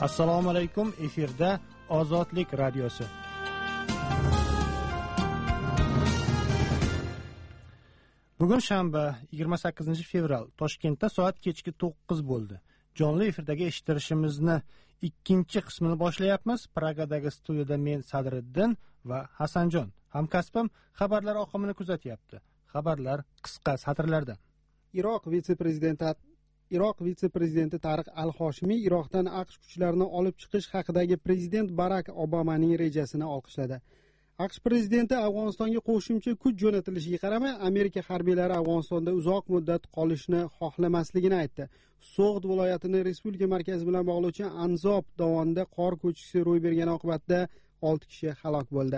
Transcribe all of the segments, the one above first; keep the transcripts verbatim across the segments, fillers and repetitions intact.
Assalomu alaykum, efirda Ozodlik radiosi. Bugun shanba, yigirma sakkizinchi fevral, Toshkentda soat kechki to'qqiz bo'ldi. Jonli efirdagi eshittirishimizni ikkinchi qismini boshlayapmiz. Pragadagi studiyada men Sadriddin va Hasanjon, hamkasbim xabarlar oqimini kuzatyapti. Xabarlar qisqa satrlarda. Iroq vitse-prezidenti Iroq vitse-prezidenti Tariq Al-Hoshimiy Iroqdan AQSh kuchlarini olib chiqish haqidagi prezident Barak Obamaning rejasini olqishladi. AQSh prezidenti Afg'onistonga qo'shimcha kuch jo'natilishiga qaramay, Amerika harbiylari Afg'onistonda uzoq muddat qolishni xohlamasligini aytdi. So'g'd viloyatini respublika markazi bilan bog'lovchi Anzob dovonida qor ko'chkisi ro'y bergani oqibatida olti kishi halok bo'ldi.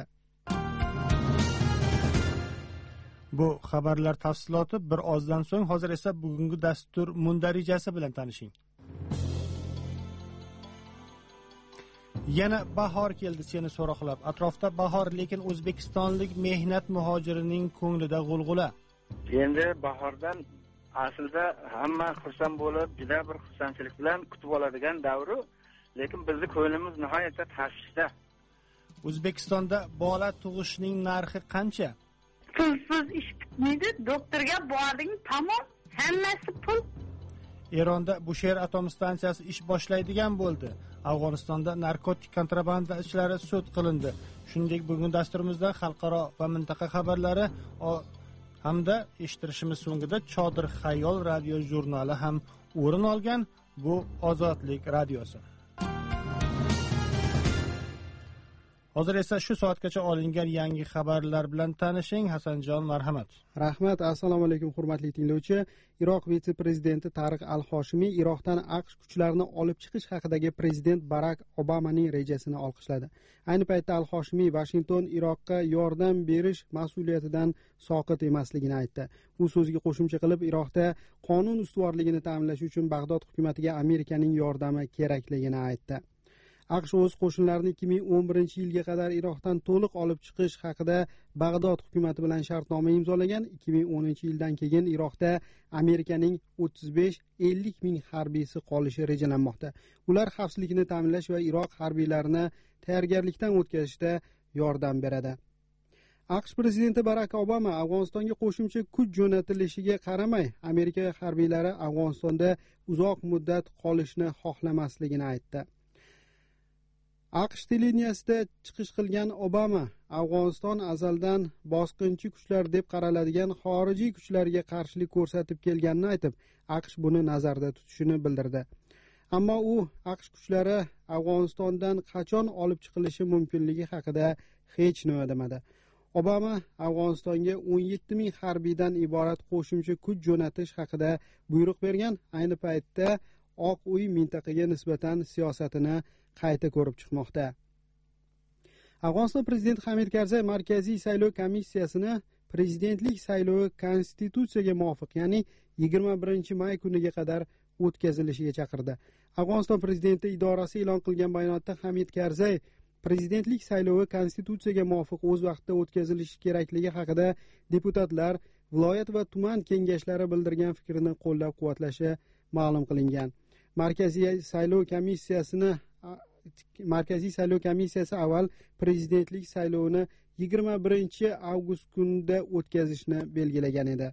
Bu xabarlar tafsiloti bir ozdan so'ng, hozir esa bugungi dastur mundarijasi bilan tanishing. Yana bahor keldi seni so'roqlab. Atrofda bahor, lekin o'zbekistonlik mehnat muhojirining ko'nglida g'ulg'ula. Endi bahordan aslida hamma xursand bo'lib, juda bir xursandchilik bilan kutib oladigan davri, lekin bizning ko'nglimiz nihoyatda tashvishda. O'zbekistonda bola tug'ishning narxi qancha? Pulsiz ish bitmaydi, doktorga bording, tamom, hammasi pul. Eronda Bushehr atom stansiyasi ish boshlaydigan bo'ldi. Afg'onistonda narkotik kontrabandachilari sud qilindi. Shuningdek, bugun dasturimizda xalqaro va mintaqa xabarlari hamda eshittirishimiz so'ngida Chodir Xayol radio jurnali ham o'rin olgan. Bu Ozodlik radiosi. Hozir esa shu soatgacha olingan yangi xabarlar bilan tanishing. Hasanjon, marhamat. Rahmat. Assalomu alaykum, hurmatli tinglovchi. Iroq vitse-prezidenti Tariq Al-Hoshimiy Iroqdan AQSh kuchlarini olib chiqish haqidagi prezident Barak Obamaning rejasini olqishladi. Ayni paytda Al-Hoshimiy Washington Iroqqa yordam berish mas'uliyatidan soqit emasligini aytdi. U so'ziga qo'shimcha qilib, Iroqda qonun ustuvorligini ta'minlash uchun Bag'dod hukumatiga Amerikaning yordami kerakligini aytdi. AQSh o'z qo'shinlarini ikki ming o'n birinchi yilga qadar Iroqdan to'liq olib chiqish haqida Bag'dod hukumati bilan shartnoma imzolagan. ikki ming o'ninchi yildan keyin Iroqda Amerikaning o'ttiz besh ellik ming harbiysi qolishi rejalanmoqda. Ular xavfsizlikni ta'minlash va Iroq harbiylarini tayyorgarlikdan o'tkazishda yordam beradi. AQSh prezidenti Barak Obama Afg'onistonga qo'shimcha kuch jo'natilishiga qaramay, Amerika harbiylari Afg'onistonda uzoq muddat qolishni xohlamasligini aytdi. AQSh televideniyasida chiqish qilgan Obama Afg'oniston azaldan bosqinchi kuchlar deb qaraladigan xorijiy kuchlarga qarshilik ko'rsatib kelganini aytib, AQSh buni nazarda tutishini bildirdi. Ammo u AQSh kuchlari Afg'onistondan qachon olib chiqilishi mumkinligi haqida hech nima demadi. Obama Afg'onistonga o'n yetti ming harbiydan iborat qo'shimcha kuch jo'natish haqida buyruq bergan. Ayni paytda Oq uy mintaqaga nisbatan siyosatini qayta ko'rib chiqmoqda. Afg'oniston prezidenti Hamid Karzay Markaziy saylov komissiyasini prezidentlik saylovi konstitutsiyaga muvofiq, ya'ni yigirma birinchi may kuniga qadar o'tkazilishiga chaqirdi. Afg'oniston prezidenti idorasi e'lon qilgan bayonotda Hamid Karzay prezidentlik saylovi konstitutsiyaga muvofiq o'z vaqtida o'tkazilishi kerakligi haqida deputatlar, viloyat va tuman kengashlari bildirgan fikrini qo'llab-quvvatlashi ma'lum qilingan. Markaziy saylov komissiyasini Markaziy saylov komissiyasi avval prezidentlik saylovini yigirma birinchi avgust kunida o'tkazishni belgilagan edi.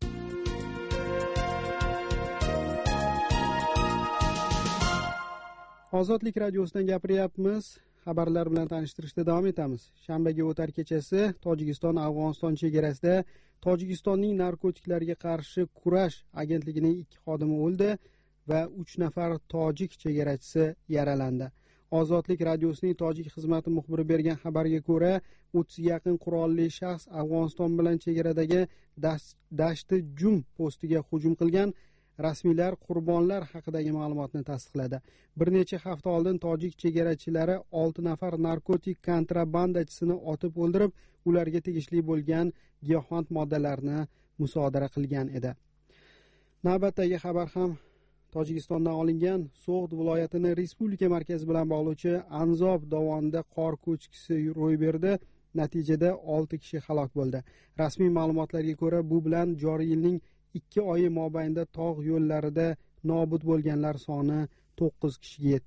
Ozodlik radiosidan gapiryapmiz. Xabarlar bilan tanishtirishda davom etamiz. Shanbaga o'tar kechasi Tojikiston Afg'oniston chegarasida Tojikistonning narkotiklarga qarshi kurash agentligining ikki xodimi o'ldi va uch nafar tojik chegarachisi yaralandi. Ozodlik radiosining tojik xizmati muxbiri bergan xabarga ko'ra, o'ttizga yaqin qurolli shaxs Afg'oniston bilan chegaradagi Dashti Jum postiga hujum qilgan. Rasmiylar qurbonlar haqidagi ma'lumotni tasdiqladi. Bir necha hafta oldin tojik chegarachilari olti nafar narkotik kontrabandachisini otib o'ldirib, ularga tegishli bo'lgan giyohvand moddalarni musodara qilgan edi. Navbatdagi xabar ham Tojikistondan olingan. So'g'd viloyatini respublika markazi bilan bog'lovchi Anzob dovonida qor ko'chkisi ro'y berdi. Natijada olti kishi halok bo'ldi. Rasmiy ma'lumotlarga ko'ra, bu bilan joriy yilning ikki oyi mobaynida tog' yo'llarida nobud bo'lganlar soni to'qqiz kishiga yetdi.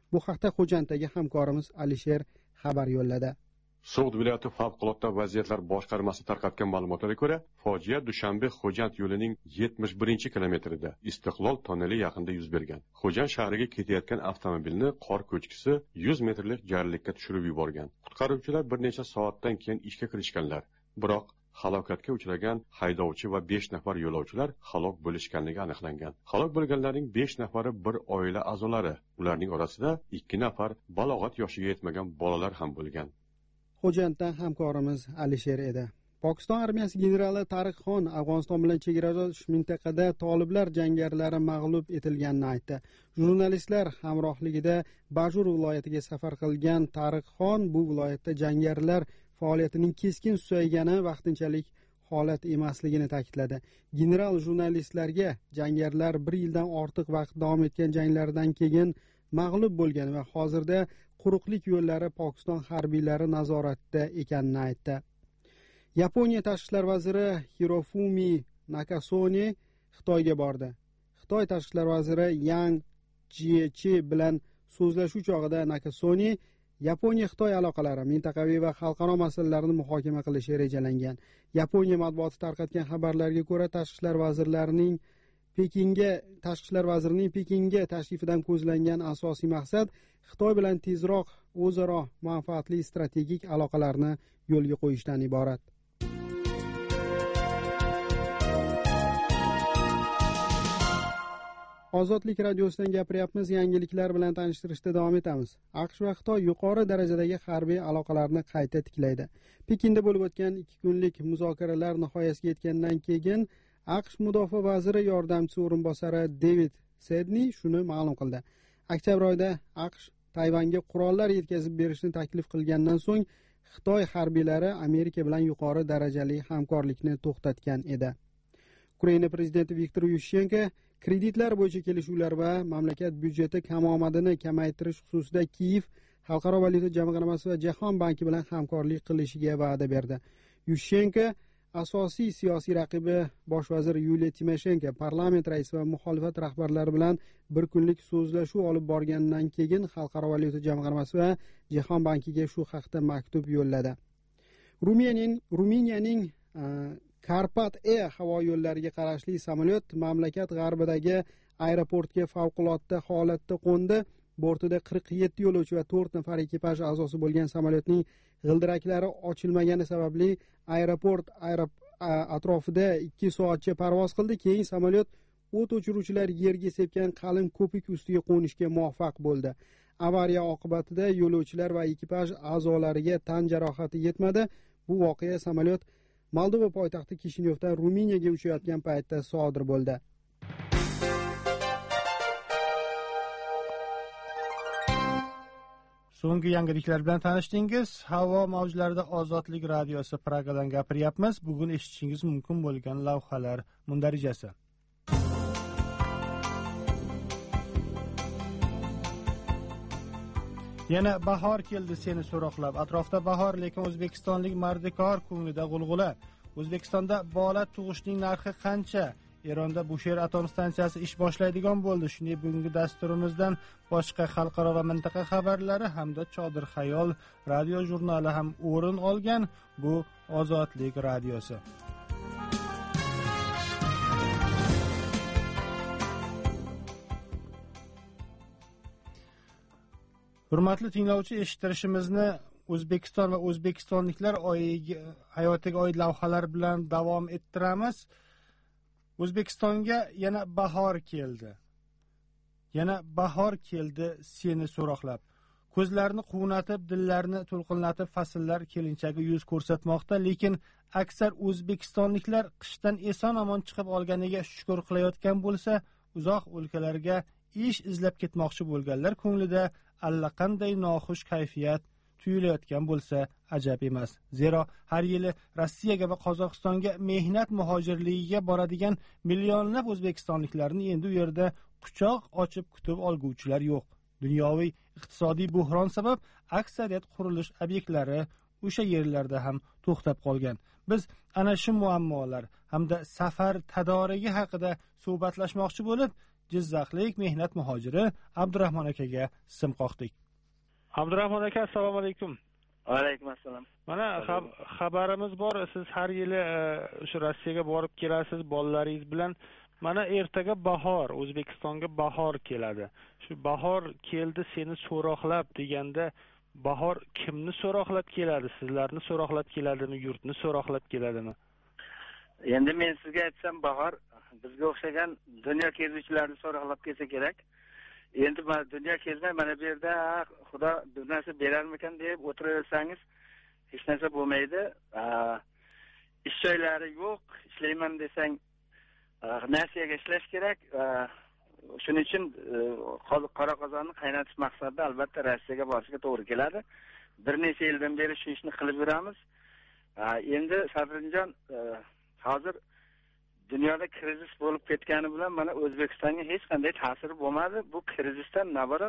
Bu haqda Xo'janddagi hamkorimiz Alisher xabar yo'lladi. So'g'd viloyati favqulodda vaziyatlar boshqarmasi tarqatgan ma'lumotlarga ko'ra, fojia Dushanbe Xo'jand yo'lining yetmish birinchi kilometrida Istiqlol tonneli yaqinida yuz bergan. Xo'jand shahriga ketayotgan avtomobilni qor ko'chkisi yuz metrlik jarlikka tushirib yuborgan. Qutqaruvchilar bir necha soatdan keyin ishga kirishganlar. Biroq halokatga uchragan haydovchi va besh nafar yo'lovchilar halok bo'lishganligi aniqlangan. Halok bo'lganlarning besh nafari bir oila a'zolari. Ularning orasida ikki nafar balog'at yoshiga yetmagan bolalar ham bo'lgan. Xo'janddan hamkorimiz Alisher edi. Pokiston armiyasi generali Tariq Xon Afg'oniston bilan chegaradosh mintaqada toliblar jangarilari mag'lub etilganini aytdi. Jurnalistlar hamrohligida Bajur viloyatiga safar qilgan Tariq Xon bu viloyatda jangarilar faoliyatining keskin susaygani vaqtinchalik holat emasligini ta'kidladi. General jurnalistlarga jangarilar bir yildan ortiq vaqt davom etgan janglardan keyin mag'lub bo'lgan va hozirda quruqlik yo'llari Pokiston harbiylari nazoratida ekanini aytdi. Yaponiya tashqi ishlar vaziri Hirofumi Nakasone Xitoyga bordi. Xitoy tashqi ishlar vaziri Yang Jiechi bilan so'zlashuv chog'ida Nakasone Yaponiya Xitoy aloqalari, mintaqaviy va xalqaro masalalarni muhokama qilishi rejalangan. Yaponiya matbuoti tarqatgan xabarlarga ko'ra, tashqi ishlar vazirlarining Pekinga tashqi ishlar vazirining Pekinga tashrifidan ko'zlangan asosiy maqsad Xitoy bilan tezroq o'zaro manfaatli strategik aloqalarni yo'lga qo'yishdan iborat. Ozodlik radiosidan gapiryapmiz, yangiliklar bilan tanishtirishda davom etamiz. AQSh va Xitoy yuqori darajadagi harbiy aloqalarni qayta tiklaydi. Pekinda bo'lib o'tgan ikki kunlik muzokaralar nihoyasiga yetgandan keyin AQSh mudofaa vaziri yordamchisi o'rinbosari David Sedney shuni ma'lum qildi. Oktyabr oyida AQSh Tayvanga qurollar yetkazib berishni taklif qilgandan so'ng Xitoy harbiylari Amerika bilan yuqori darajali hamkorlikni to'xtatgan edi. Ukraina prezidenti Viktor Yushchenko kreditlar bo'yicha kelishuvlar va mamlakat byudjeti kamomadini kamaytirish xususida Kiyev Xalqaro valyuta jamg'armasi va Jahon banki bilan hamkorlik qilishiga va'da berdi. Yushchenko asosiy siyosiy raqibi bosh vazir Yuliya Timoshenko parlament raisi va muxolifat rahbarlari bilan bir kunlik so'zlashuv olib borgandan keyin Xalqaro valyuta jamg'armasi va Jahon bankiga shu haqda maktub yo'lladi. Ruminiyaning Ruminiyaning Karpat Air havo yo'llariga qarashli samolyot mamlakat g'arbidagi aeroportga favqulodda holatda qo'ndi. Bortida qirq yetti yo'lovchi va to'rt nafar ekipaj a'zosi bo'lgan samolyotning g'ildiraklari ochilmagani sababli aeroport atrofida ikki soatcha parvoz qildi. Keyin samolyot o't o'chiruvchilar yerga sepgan qalin ko'pik ustiga qo'nishga muvaffaq bo'ldi. Avariya oqibatida yo'lovchilar va ekipaj a'zolariga tan jarohati yetmadi. Bu voqea samolyot Moldova poytaxti Kishinyovdan Ruminiyaga uchayotgan paytda sodir bo'ldi. So'nggi yangiliklar bilan tanishdingiz. Havo mavjlarida Ozodlik radiosi Pragadan gapiryapmiz. Bugun eshitishingiz mumkin bo'lgan lavhalar mundarijasi. Yana bahor keldi seni so'roqlab. Atrofda bahor, lekin o'zbekistonlik mardikor ko'nglida g'ulg'ula. O'zbekistonda bola tug'ishning narxi qancha? Eronda Bushehr atom stansiyasi ish boshlaydigan bo'ldi. Shunday bugungi dasturimizdan boshqa xalqaro va mintaqa xabarlari hamda Chodir xayol radio jurnali ham o'rin olgan. Bu Ozodlik radiosi. Hurmatli tinglovchi, eshittirishimizni O'zbekiston va o'zbekistonliklar oyiga hayotiga oid lavhalar bilan davom ettiramiz. O'zbekistonga yana bahor keldi. Yana bahor keldi seni so'roqlab. Ko'zlarni quvnatib, dillarni to'lqinlatib fasllar kelinchagi yuz ko'rsatmoqda, lekin aksar o'zbekistonliklar qishdan eson-omon chiqib olganiga shukr qilayotgan bo'lsa, uzoq o'lkalarga ish izlab ketmoqchi bo'lganlar ko'nglida allaqanday noxush kayfiyat tuyulayotgan bo'lsa ajab emas. Zero har yili Rossiyaga va Qozog'istonga mehnat muhojirligiga boradigan millionlab o'zbekistonliklarni endi u yerda quchoq ochib kutib olguvchilar yo'q. Dunyoviy iqtisodiy buhron sabab aksariyat qurilish obyektlari o'sha yerlarda ham to'xtab qolgan. Biz ana shu muammolar hamda safar tadorigi haqida suhbatlashmoqchi bo'lib, Jizzaxlik mehnat muhojiri Abdurahmon akaga sim qoqdik. Abdurahmon aka, assalomu alaykum. Alaykum assalom. Mana xabarimiz bor, siz har yili o'sha Rossiyaga borib kelasiz bolalaringiz bilan. Mana ertaga bahor, O'zbekistonga bahor keladi. Shu bahor keldi seni so'roqlab deganda, bahor kimni so'roqlab keladi? Sizlarni so'roqlab keladimi, yurtni so'roqlab keladimi? Endi men sizga aytsam, bahor bizga o'xshagan dunyo kezuvchilarni so'roqlab kelsa kerak. Endi mana dunyo kezmay, mana bu yerda Xudo bir narsa berarmikan deb o'tiraversangiz, hech narsa bo'lmaydi. Ish joylari yo'q, ishlayman desang, nasiyaga ishlash kerak. Shuning uchun qora qozonni qaynatish maqsadida albatta Rossiyaga borishga to'g'ri keladi. Bir necha yildan beri shu ishni qilib yuramiz. Endi Sadrinjon, hozir dunyoda krizis bo'lib ketgani bilan mana O'zbekistonga hech qanday ta'siri bo'lmadi. Bu krizisdan nabarat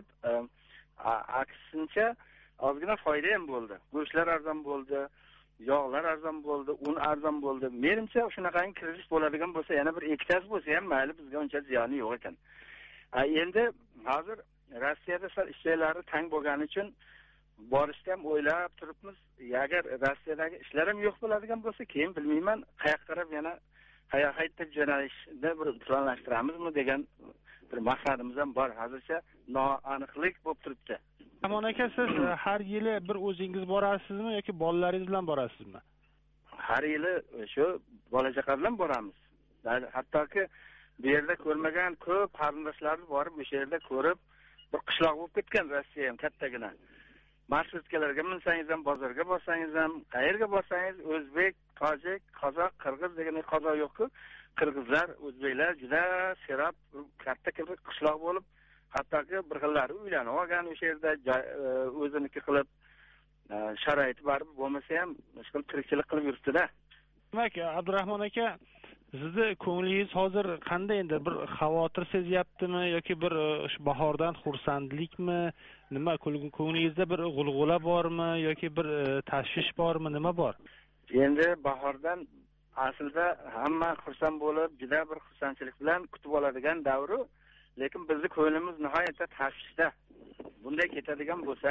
aksincha ozgina foyda ham bo'ldi. Go'shtlar arzon bo'ldi, yog'lar arzon bo'ldi, un arzon bo'ldi. Menimcha shunaqangi krizis bo'ladigan bo'lsa, yana bir ikkitasi bo'lsa ham mayli, bizga uncha ziyoni yo'q ekan. Endi hozir Rossiyada sal ishchilarni tang bo'lgani uchun borishni ham o'ylab turibmiz. Agar Rossiyadagi ishlar ham yo'q bo'ladigan bo'lsa, keyin bilmayman, qayoqqa qarab yana qayerga jo'nalishni bir planlashtiramizmi degan bir maqsadimiz ham bor. Hozircha noaniqlik bo'lib turibdi. Amon aka, siz har yili bir o'zingiz borasizmi yoki bolalaringiz bilan borasizmi? Har yili shu bola chaqa bilan boramiz. Hattoki bu yerda ko'rmagan ko'p qarindoshlarni borib, o'sha yerda ko'rib, bir qishloq bo'lib ketgan Rossiya ham kattagina. Marshrutka minsangiz ham, bozorga borsangiz ham, qayerga borsangiz o'zbek, tojik, qozoq, qirg'iz degan qozoq yo'q-ku. Qirg'izlar, o'zbeklar juda serap katta qishloq bo'lib, hattoki bir xillari uylanib olgan o'sha yerda o'ziniki qilib sharoiti bor bo'lmasa ham mushkul tirikchilik qilib yuribdi-da. Demak, Abdurahmon aka, sizni ko'nglingiz hozir qanday endi? Bir xavotir sezyaptimi yoki bir bahordan xursandlikmi? Nima, ko'nglingizda bir g'ulg'ula bormi yoki bir tashvish bormi? Nima bor? Endi bahordan aslida hamma xursand bo'lib, juda bir xursandchilik bilan kutib oladigan davri, lekin bizning ko'nglimiz nihoyatda tashvishda. Bunday ketadigan bo'lsa,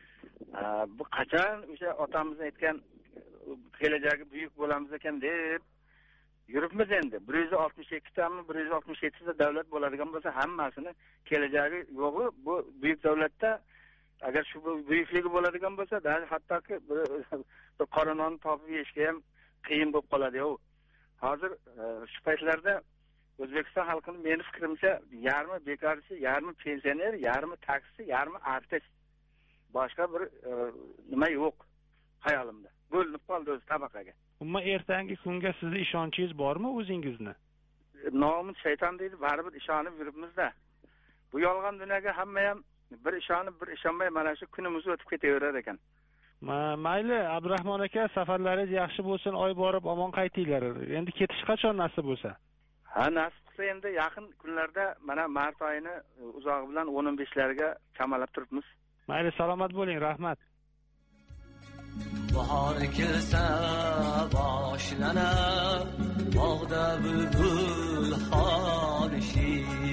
bu qachon o'sha otamiz aytgan kelajagi buyuk bo'lamiz ekan deb yuribmiz endi. bir yuz oltmish ikki tami, bir yuz oltmish yetti ta davlat bo'ladigan bo'lsa, hammasini kelajagi yo'g'i bu buyuk davlatda agar shu buyukligi bo'ladigan bo'lsa, hattoki bir qoranon topib yeyishga ham qiyin bo'lib qoladi-yu. Hozir shu paytlarda O'zbekiston xalqining meni fikrimcha yarmi bekorchi, yarmi pensioner, yarmi taksi, yarmi artist. Boshqa bir nima yo'q hayolimda. Bo'linib qoldi o'z tabaqaga. Umuman ertangi kunga sizning ishonchingiz bormi o'zingizni? Nomus shayton deydi, baribir ishonib yuribmiz-da. Bu yolg'on dunyoga hamma ham bir ishonib, bir ishonmay mana shu kunimiz o'tib ketaverar ekan. Mayli, Abdurahmon aka, safarlaringiz yaxshi bo'lsin, oy borib omon qaytinglar. Endi ketish qachon nasib bo'lsa? Ha, nasib qilsa endi yaqin kunlarda mana mart oyini uzog'i bilan o'n o'n beshlariga chamalab turibmiz. Mayli, salomat bo'ling, rahmat. Bahor kelsa boshlanar bog'da bulbul xorishi,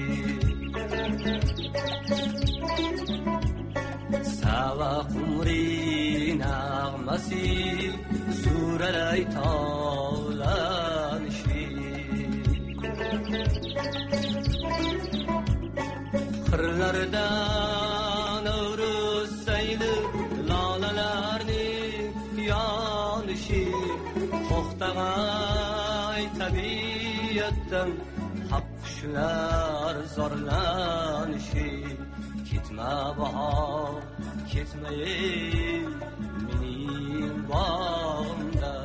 sava qumri nag'masi suralay tovlanishi, qirlardan o'rus sayli lolalarning yonishi, to'xtag'ay tabiatdan haq qushlar zorlanishi, ketma bahor, ketma ey mening bog'imda.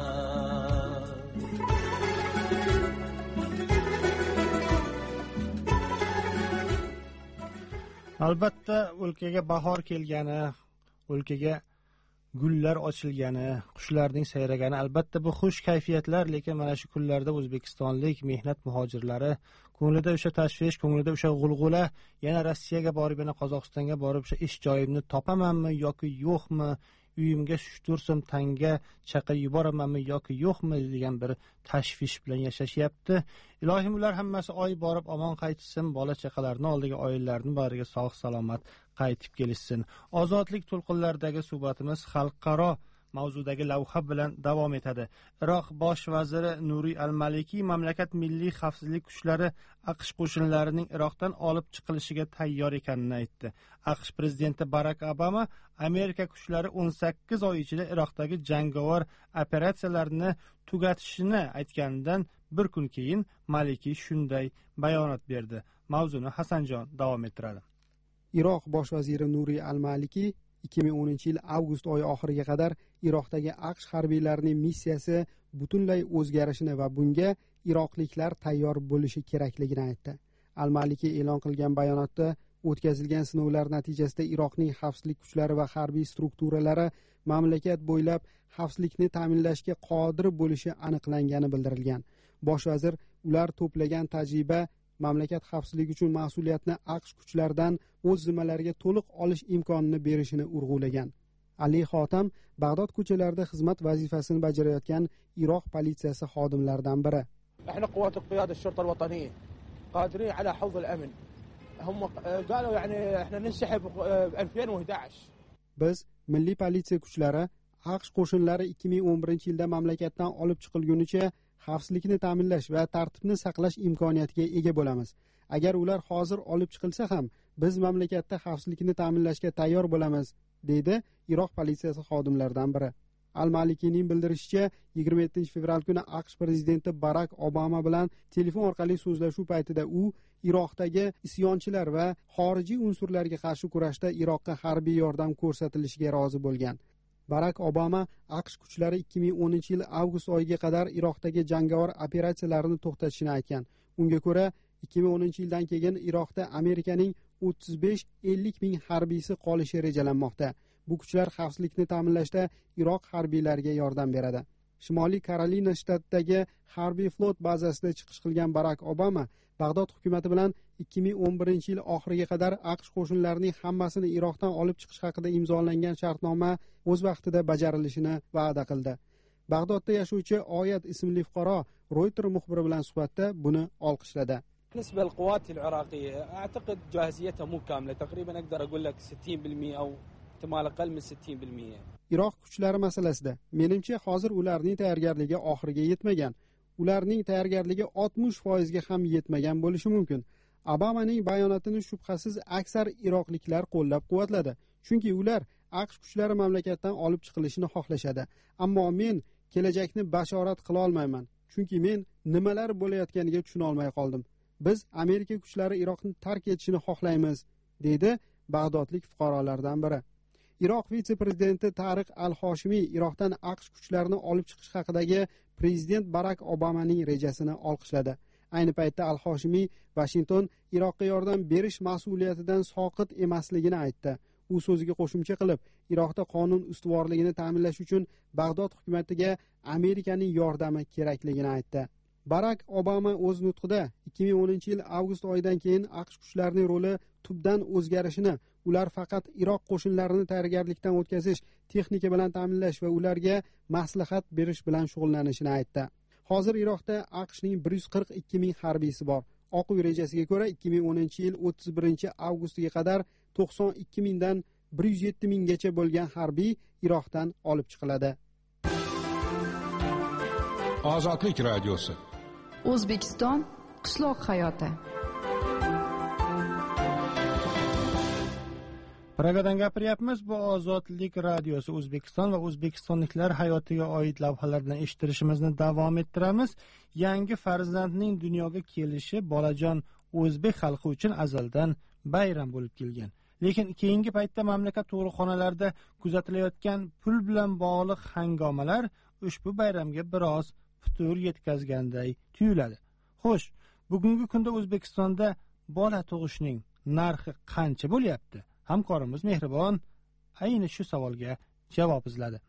Albatta, o'lkaga bahor kelgani, o'lkaga gullar ochilgani, qushlarning sayragani, albatta bu xush kayfiyatlar, lekin mana shu kunlarda o'zbekistonlik mehnat muhojirlari ko'nglida o'sha tashvish, ko'nglida o'sha g'ulg'ula, yana Rossiyaga borib, yana Qozog'istonga borib o'sha ish joyimni topamanmi yoki yo'qmi, uyimga tushtursam tanga chaqa yuboramanmi yoki yo'qmi degan bir tashvish bilan yashashyapti. Ilohim ular hammasi oy borib omon qaytsin, bola chaqalarni oldiga, oilalarning bariga sog' salomat qaytib kelishsin. Ozodlik to'lqinlaridagi suhbatimiz xalqaro mavzudagi lavha bilan davom etadi. Iroq bosh vaziri Nuriy al-Maliki mamlakat milliy xavfsizlik kuchlari AQSh qo'shinlarining Iroqdan olib chiqilishiga tayyor ekanini aytdi. AQSh prezidenti Barak Obama Amerika kuchlari o'n sakkiz oy ichida Iroqdagi jangovar operatsiyalarni tugatishini aytganidan bir kun keyin Maliki shunday bayonot berdi. Mavzuni Hasanjon davom ettiradi. Iroq bosh vaziri Nuriy al-Maliki ikki ming o'ninchi yil avgust oyi oxiriga qadar Iroqdagi AQSh harbiylarining missiyasi butunlay o'zgarishini va bunga iroqliklar tayyor bo'lishi kerakligini aytdi. Al-Maliki e'lon qilgan bayonotda o'tkazilgan sinovlar natijasida Iroqning xavfsizlik kuchlari va harbiy strukturalari mamlakat bo'ylab xavfsizlikni ta'minlashga qodir bo'lishi aniqlangani bildirilgan. Bosh vazir ular to'plagan tajriba mamlakat xavfsizligi uchun mas'uliyatni AQSh kuchlaridan o'z zimmalariga to'liq olish imkonini berishini urg'ulagan. Ali Xotam Bag'dod ko'chalarida xizmat vazifasini bajarayotgan Iroq politsiyasi xodimlaridan biri. احنا قوات القيادة الشرطة الوطنية قادرين على حفظ الأمن. هم قالوا يعني احنا ننسحب ألفين وأحد عشر. Biz milliy politsiya kuchlari AQSh qo'shinlari ikki ming o'n birinchi yilda mamlakatdan olib chiqilgunicha xavfsizlikni ta'minlash va tartibni saqlash imkoniyatiga ega bo'lamiz. Agar ular hozir olib chiqilsa ham, biz mamlakatda xavfsizlikni ta'minlashga tayyor bo'lamiz, dedi Iroq politsiyasi xodimlaridan biri. Al-Malikining bildirishicha, yigirma yettinchi fevral kuni AQSh prezidenti Barak Obama bilan telefon orqali so'zlashuv paytida u Iroqdagi isyonchilar va xorijiy unsurlarga qarshi kurashda Iroqqa harbiy yordam ko'rsatilishiga rozi bo'lgan. Barak Obama AQSh kuchlari ikki ming o'ninchi yil avgust oyiga qadar Iroqdagi jangovar operatsiyalarini to'xtatishini aytgan. Unga ko'ra, ikki ming o'ninchi yildan keyin Iroqda Amerikaning o'ttiz besh ellik ming harbiysi qolishi rejalanmoqda. Bu kuchlar xavfsizlikni ta'minlashda Iroq harbiylariga yordam beradi. Shimoliy Karolina shtatidagi harbiy flot bazasida chiqish qilgan Barak Obama Bag'dod hukumati bilan ikki ming o'n birinchi yil oxiriga qadar AQSh qo'shinlarining hammasini Iroqdan olib chiqish haqida imzolangan shartnoma o'z vaqtida bajarilishini va'da qildi. Bag'dodda yashovchi Oyat ismli fuqaro Reuters muxbiri bilan suhbatda buni olqishladi. بالنسبة للقوات العراقية أعتقد جاهزيتها مو كاملة تقريبا أقدر أقول لك ستين بالمئة أو احتمال أقل من ستين بالمئة. Iroq kuchlari masalasida menimcha hozir ularning tayyorgarligi oxiriga yetmagan. Ularning tayyorgarligi oltmish foiz ga ham yetmagan bo'lishi mumkin. Obamaning bayonotini shubhasiz aksar iroqliklar qo'llab-quvvatladi, chunki ular AQSh kuchlari mamlakatdan olib chiqilishini xohlashadi. Ammo men kelajakni bashorat qila olmayman, chunki men nimalar bo'layotganiga tushuna olmay qoldim. Biz Amerika kuchlari Iroqni tark etishini xohlaymiz, dedi Bag'dodlik fuqarolardan biri. Iroq vitse-prezidenti Tariq al-Hoshimiy Iroqdan AQSh kuchlarini olib chiqish haqidagi prezident Barak Obamaning rejasini olqishladi. Ayni paytda al-Hoshimiy Washington Iroqqa yordam berish mas'uliyatidan soqit emasligini aytdi. U so'ziga qo'shimcha qilib, Iroqda qonun ustuvorligini ta'minlash uchun Bag'dod hukumatiga Amerikaning yordami kerakligini aytdi. Barak Obama o'z nutqida ikki ming o'ninchi yil avgust oyidan keyin AQSh kuchlarining roli tubdan o'zgarishini, ular faqat Iroq qo'shinlarini tayyorgarlikdan o'tkazish, texnika bilan ta'minlash va ularga maslahat berish bilan shug'ullanishini aytdi. Hozir Iroqda AQShning bir yuz qirq ikki ming harbiysi bor. Oq uy rejasiga ko'ra ikki ming o'ninchi yil o'ttiz birinchi avgustga qadar to'qson ikki mingdan bir yuz yetti minggacha bo'lgan harbiy Iroqdan olib chiqiladi. Ozodlik radiosi. O'zbekiston qishloq hayoti. Pragadan gapiryapmiz. Bu Ozodlik radiosi. O'zbekiston va o'zbekistonliklar hayotiga oid lavhalar bilan eshittirishimizni davom ettiramiz. Yangi farzandning dunyoga kelishi bolajon o'zbek xalqi uchun azaldan bayram bo'lib kelgan. Lekin keyingi paytda mamlakat tug'ruqxonalarida kuzatilayotgan pul bilan bog'liq hangomalar ushbu bayramga biroz putur yetkazganday tuyuladi. Xo'sh, bugungi kunda O'zbekistonda bola tug'ishning narxi qancha bo'lyapti? Hamkorimiz Mehribon ayni shu savolga javob izladi.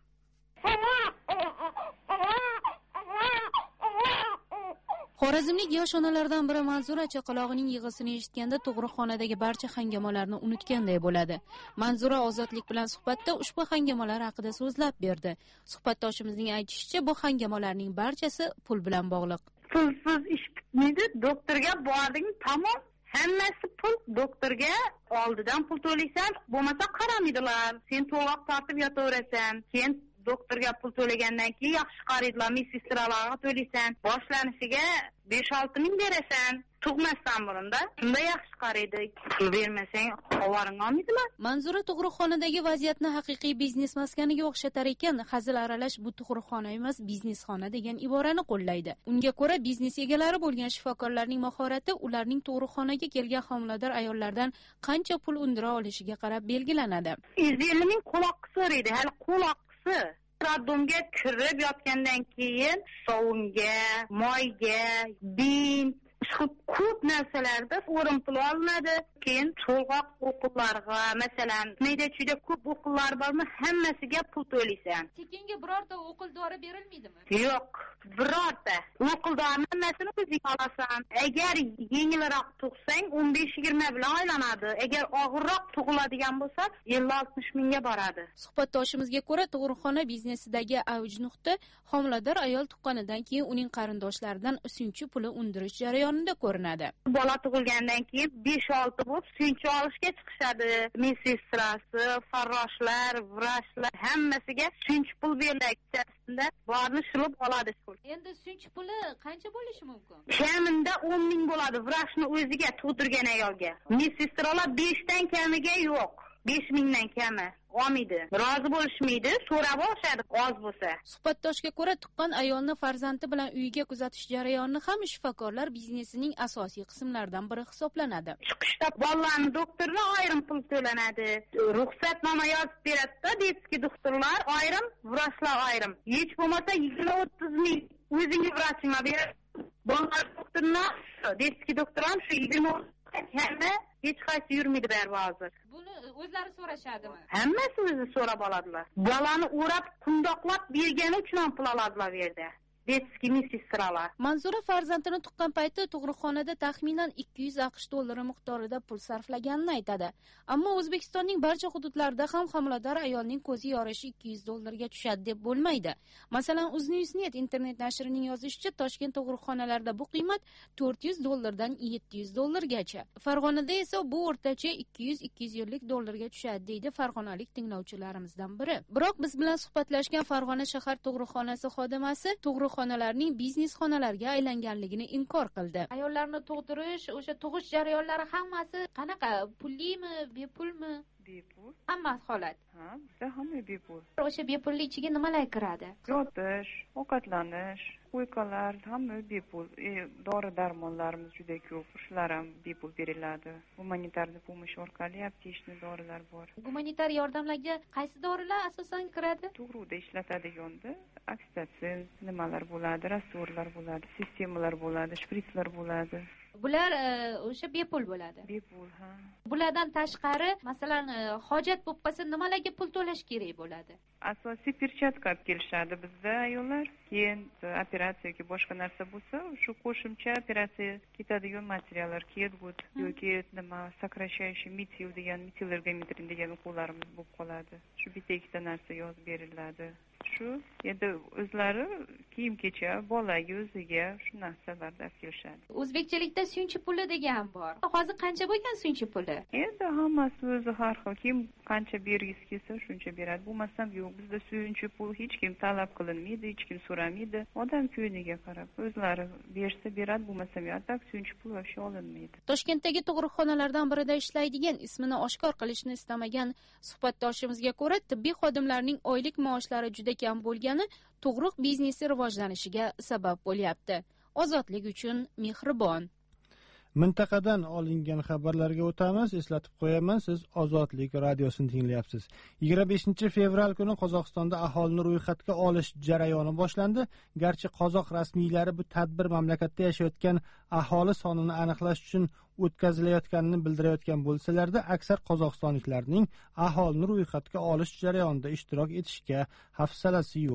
Xorazmlik yosh onalardan biri Manzura chaqalog'ining yig'isini eshitganda tug'ruqxonadagi barcha hangamolarni unutganday bo'ladi. Manzura Ozodlik bilan suhbatda ushbu hangamolar haqida so'zlab berdi. Suhbatdoshimizning aytishicha, bu hangamolarning barchasi pul bilan bog'liq. Pulsiz ish bitmaydi. Doktorga bording, tamom. Hammasi pul. Doktorga oldidan pul to'laysan, bo'lmasa qaramaydilar. Sen to'liq tortib yotaverasan. Keyin doktorga pul to'lagandan keyin yaxshi qaraydilar, medsestralarga to'laysan. Boshlanishiga besh olti ming berasan. Tug'masdan burunda shunda yaxshi qaraydi. Pul bermasang ovoring olmaydilar. Manzura tug'ruqxonadagi vaziyatni haqiqiy biznes maskaniga o'xshatar ekan, hazil aralash bu tug'ruqxona emas, biznesxona degan iborani qo'llaydi. Unga ko'ra, biznes egalari bo'lgan shifokorlarning mahorati ularning tug'ruqxonaga kelgan homilador ayollardan qancha pul undira olishiga qarab belgilanadi. yuz ellik ming quloq so'raydi, hali quloq Raddomga kirib yotgandan keyin sovunga, moyga, bint, shu ko'p narsalarda o'rin pul olinadi. Keyin to'lg'oq o'quvlarga, masalan, mayda-chuyda ko'p o'quvlar bormi, hammasiga pul to'laysan. Tekinga birorta o'qil dori berilmaydimi? Yo'q, birorta. O'qil dorining hammasini o'zing olasan. Agar yengilroq tug'sang, o'n besh yigirma bilan aylanadi. Agar og'irroq tug'iladigan bo'lsa, ellik oltmish mingga boradi. Suhbatdoshimizga ko'ra, tug'ruqxona biznesidagi avj nuqta homilador ayol tuqqanidan keyin uning qarindoshlaridan suyunchi puli undirish jarayonida ko'rinadi. Bola tug'ilgandan keyin besh olti bo'lib suyunchi olishga chiqishadi. Medsestrasi, farroshlar, vrachlar hammasiga suyunchi pul beriladi. Borni shilib oladi. Endi suyunchi puli qancha bo'lishi mumkin? Kamida o'n ming bo'ladi vrachni o'ziga tug'dirgan ayolga. Medsestralar besh dan kamiga yo'q. besh mingdan kami olmaydi. Rozi bo'lishmaydi, so'rab olishadi oz bo'lsa. Suhbatdoshga ko'ra, tuqqan ayolni farzandi bilan uyiga kuzatish jarayonini ham shifokorlar biznesining asosiy qismlaridan biri hisoblanadi. Chiqishda bolalarning doktorlar ayrim pul to'lanadi. Ruxsatnoma yozib beradi-da, detskiy doktorlar ayrim, vrachlar ayrim. Hech bo'lmasa yigirma o'ttiz ming o'zingiz vrachingga beradi. Bolalar doktorlar, detskiy doktor ham shu yigirma hamma hech qaysi yurmaydi barvozir. Buni o'zlari so'rashadimi? Hammasi o'zi so'rab oladilar. Bolani o'rab, kundoqlab bergani uchun ham pul oladilar bu yerda. Detskiy medsestralar. Manzura farzandini tuqqan payti tug'ruqxonada taxminan ikki yuz aqsh dollari miqdorida pul sarflaganini aytadi. Ammo O'zbekistonning barcha hududlarida ham homilador ayolning ko'zi yorishi ikki yuz dollarga tushadi deb bo'lmaydi. Masalan, UzNewsNet internet nashrining yozishicha, Toshkent tug'ruqxonalarida bu qiymat to'rt yuz dollardan yetti yuz dollargacha. Farg'onada esa bu o'rtacha ikki yuz ikki yuz ellik dollarga tushadi, deydi farg'onalik tinglovchilarimizdan biri. Biroq biz bilan suhbatlashgan Farg'ona shahar tug'ruqxonasi xodimasi tug'ruq xonalarning biznes xonalarga aylanganligini inkor qildi. Ayollarni tug'dirish, o'sha tug'ish jarayonlari hammasi qanaqa? Pullimi, bepulmi? Bepul. Hamma holat. Ha, bizda hamma bepul. O'sha bepullik ichiga nimalar kiradi? Yotish, ovqatlanish, qo'yqalar hamma bepul. E, dori-darmonlarimiz juda ko'p. Shular ham bepul beriladi. Gumanitarniy pomosh orqali aptechniy dorilar bor. Gumanitar yordamlarga qaysi dorilar asosan kiradi? Tug'ruqda ishlatadiganda oksitotsin, nimalar bo'ladi, rastvorlar bo'ladi, sistemalar bo'ladi, shpritslar bo'ladi. Bular o'sha bepul bo'ladi. Bepul, ha. Bulardan tashqari, masalan, hojat bo'lib qolsa, nimalarga pul to'lash kerak bo'ladi? Asosiy perchatka olib kelishadi bizda ayollar. Keyin operatsiya yoki boshqa narsa bo'lsa, shu qo'shimcha operatsiya ketadigan materiallar, ketgut yoki nima сокращающий metil degan metillergometrin degan o'quvlarimiz bo'lib qoladi. Shu bitta ikkita narsa yozib beriladi. Shu endi o'zlari kiyim-kecha, bolaga o'ziga shu narsalarni olib kelishadi. O'zbekchilikda suyunchi puli degan bor. Hozir qancha bo'lgan suyunchi puli? Endi hammasi o'zi har xil. Kim qancha bergisi kelsa shuncha beradi. Bo'lmasam yo'q, bizda suyunchi pul hech kim talab qilinmaydi, hech kim so'ramaydi. Odam ko'niga qarab o'zlari bersa beradi, bo'lmasam yo'q. Tak suyunchi pul вообще olinmaydi. Toshkentdagi tug'ruqxonalardan birida ishlaydigan, ismini oshkor qilishni istamagan suhbatdoshimizga ko'ra, tibbiy xodimlarning oylik maoshlari juda kam bo'lgani tug'ruq biznesi rivojlanishiga sabab bo'lyapti. Ozodlik uchun mehribon. Mintaqadan olingan xabarlarga o'tamiz. Eslatib qo'yaman, siz Ozodlik radiosini tinglayapsiz. yigirma beshinchi fevral kuni Qozog'istonda aholini ro'yxatga olish jarayoni boshlandi. Garchi qozoq rasmiylari bu tadbir mamlakatda yashayotgan aholi sonini aniqlash uchun o'tkazilayotganini bildirayotgan bo'lsalarda, aksar qozog'istonliklarning aholini ro'yxatga olish jarayonida ishtirok etishga hafsalasi yo'q.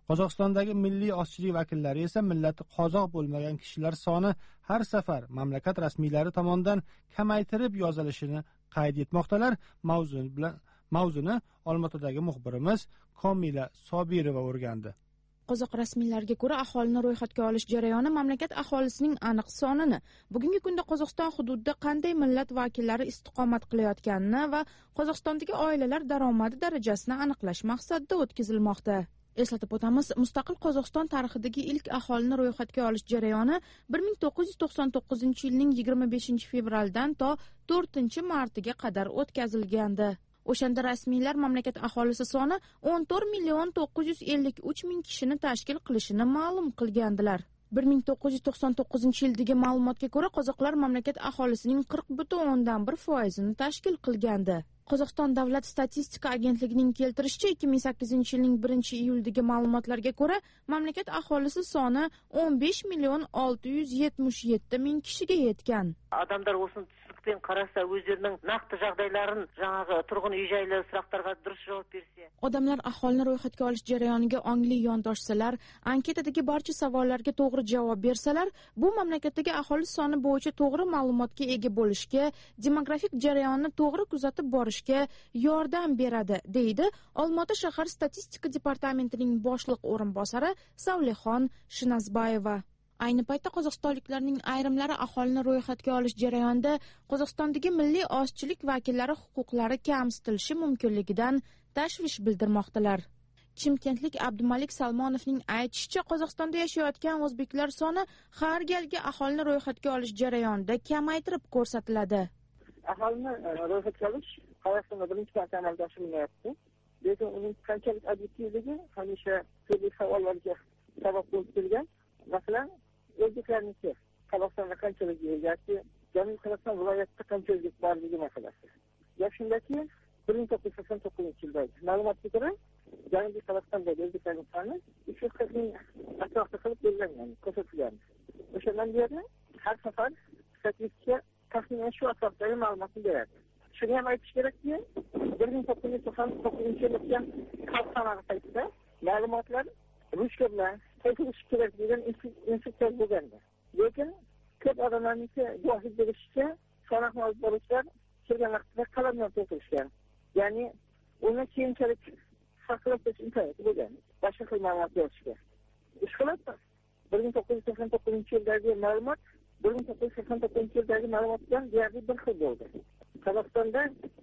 Qozog'istondagi milliy ozchilik vakillari esa millati qozoq bo'lmagan kishilar soni har safar mamlakat rasmiylari tomonidan kamaytirib yozilishini qayd etmoqdalar. Mavzu bilan mavzuni Olmaotadagi muxbirimiz Komila Sobirova o'rgandi. Qozoq rasmiylariga ko'ra, aholini ro'yxatga olish jarayoni mamlakat aholisining aniq sonini, bugungi kunda Qozog'iston hududida qanday millat vakillari istiqomat qilayotganini va Qozog'istondagi oilalar daromadi darajasini aniqlash maqsadida o'tkazilmoqda. Eslatib o'tamiz, mustaqil Qozog'iston tarixidagi ilk aholini ro'yxatga olish jarayoni bir ming to'qqiz yuz to'qson to'qqizinchi yilning yigirma beshinchi fevraldan to to'rtinchi martiga qadar o'tkazilgandi. O'shanda rasmiylar mamlakat aholisi soni o'n to'rt million to'qqiz yuz ellik uch ming kishini tashkil qilishini ma'lum qilgandilar. bir ming to'qqiz yuz to'qson to'qqizinchi yildagi ma'lumotga ko'ra, qozoqlar mamlakat aholisining qirq butun o'ndan bir foizini tashkil qilgandi. Qozog'iston davlat statistika agentligining keltirishicha, ikki ming sakkizinchi yilning birinchi iyuldagi ma'lumotlarga ko'ra, mamlakat aholisi soni o'n besh million olti yuz yetmish yetti ming kishiga yetgan. Odamlar o'sini tushunib qarasa, o'zlarining naqd жағдайларын, жаңағы turg'un uy joylar suraklariga durust javob bersa. Odamlar aholini ro'yxatga olish jarayoniga ongli yondoshsalar, anketadagi barcha savollarga to'g'ri javob bersalar, bu mamlakatdagi aholi soni bo'yicha to'g'ri ma'lumotga ega bo'lishga, demografik jarayonni to'g'ri kuzatib borishga yordam beradi, deydi Olmaota shahar statistika departamentining boshliq o'rinbosari Savlexon Shinazbayeva. Ayni paytda qozog'istonliklarning ayrimlari aholini ro'yxatga olish jarayonida Qozog'istondagi milliy ozchilik vakillari huquqlari kamsitilishi mumkinligidan tashvish bildirmoqdalar. Chimkentlik Abdumalik Salmonovning aytishicha, Qozog'istonda yashayotgan o'zbeklar soni har galgi aholini ro'yxatga olish jarayonida kamaytirib ko'rsatiladi. Aholini ro'yxatga olish Qozog'istonda birinchi marta amalga oshirilmayapti. Lekin uning qanchalik obyektivligi hamisha turli savollarga sabab bo'lib kelgan. Masalan, o'zbeklarniki Qozog'istonda qanchalik yoki Janubiy Qozog'iston viloyatida qanchalik borligi masalasi. Gap shundaki, bir ming to'qqiz yuz sakson to'qqizinchi yildagi ma'lumotga ko'ra, Janubiy Qozog'istondagi o'zbeklarning soni uch yuz qirq ming atrofida qilib belgilangan, ko'rsatilgan. O'shandan beri har safar statistika taxminan shu atrofdagi ma'lumotni beradi. Shuni ham aytish kerakki, bir ming to'qqiz yuz to'qson to'qqizinchi yilda xalq sanog'i paytida ma'lumotlar ruchka bilan tekshirish kerak degan instruksiya bo'lgandi. Lekin ko'p odamlarniki guvohlik berishicha, sanoqni olib boruvchilar kelgan vaqtda qalam bilan to'ldirishgan. Ya'ni uni keyinchalik saqlab qolish imkoniyati bo'lgan. Boshqa xil ma'lumot berishga. Ishqilib, bir ming to'qqiz yuz to'qson to'qqizinchi yildagi ma'lumot bir ming to'qqiz yuz sakson to'qqizinchi yildagi ma'lumot bilan deyarli bir xil bo'ldi. Qozog'istonda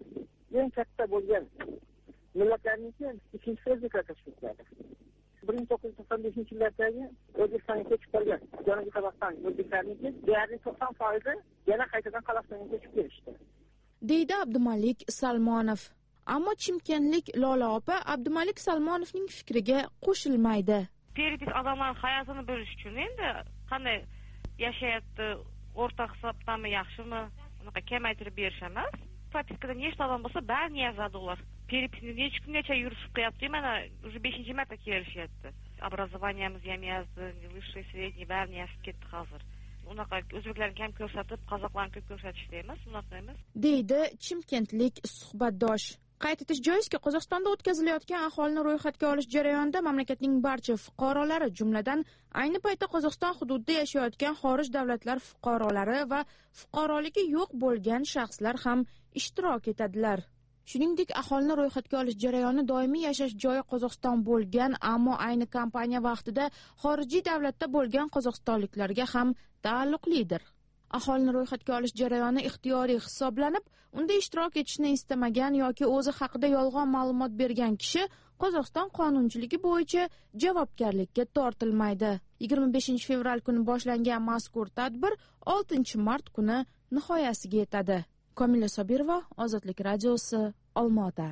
eng katta bo'lgan millatlarniki ikkinchi o'zbeklar tashkil qiladi. bir ming to'qqiz yuz to'qson beshinchi yillardagi O'zbekistonga ko'chib kelgan Janubiy Qozog'iston o'zbeklarniki deyarli to'qson foizi yana qaytadan Qozog'istonga ko'chib kelishdi, deydi Abdumalik Salmonov. Ammo chimkentlik Lola opa Abdumalik Salmonovning fikriga qo'shilmaydi. Peripis odamlar hayotini bo'lish uchun endi qanday yashayapti, o'rta hisobdami, yaxshimi, unaqa kamaytirib berish emas. Statistikada nechta odam bo'lsa, barini yozadi ular. Peripisni necha kungacha yurishib qo'yapti, mana уже beshinchi marta kelishyapti. Образованиemiz ham yozdi, высший, средний barini yozib ketdi hozir. Unaqa o'zbeklarni kam ko'rsatib, qozoqlarni ko'p ko'rsatishda emas, unaqa emas, deydi chimkentlik suhbatdosh. Qayd etish joizki, Qozog'istonda o'tkazilayotgan aholini ro'yxatga olish jarayonida mamlakatning barcha fuqarolari, jumladan ayni paytda Qozog'iston hududida yashayotgan xorij davlatlar fuqarolari va fuqaroligi yo'q bo'lgan shaxslar ham ishtirok etadilar. Shuningdek, aholini ro'yxatga olish jarayoni doimiy yashash joyi Qozog'iston bo'lgan, ammo ayni kampaniya vaqtida xorijiy davlatda bo'lgan qozog'istonliklarga ham taalluqlidir. Aholini ro'yxatga olish jarayoni ixtiyoriy hisoblanib, unda ishtirok etishni istamagan yoki o'zi haqida yolg'on ma'lumot bergan kishi Qozog'iston qonunchiligi bo'yicha javobgarlikka tortilmaydi. yigirma beshinchi fevral kuni boshlangan mazkur tadbir oltinchi mart kuni nihoyasiga yetadi. Komila Sobirova, Ozodlik radiosi, Olmaota.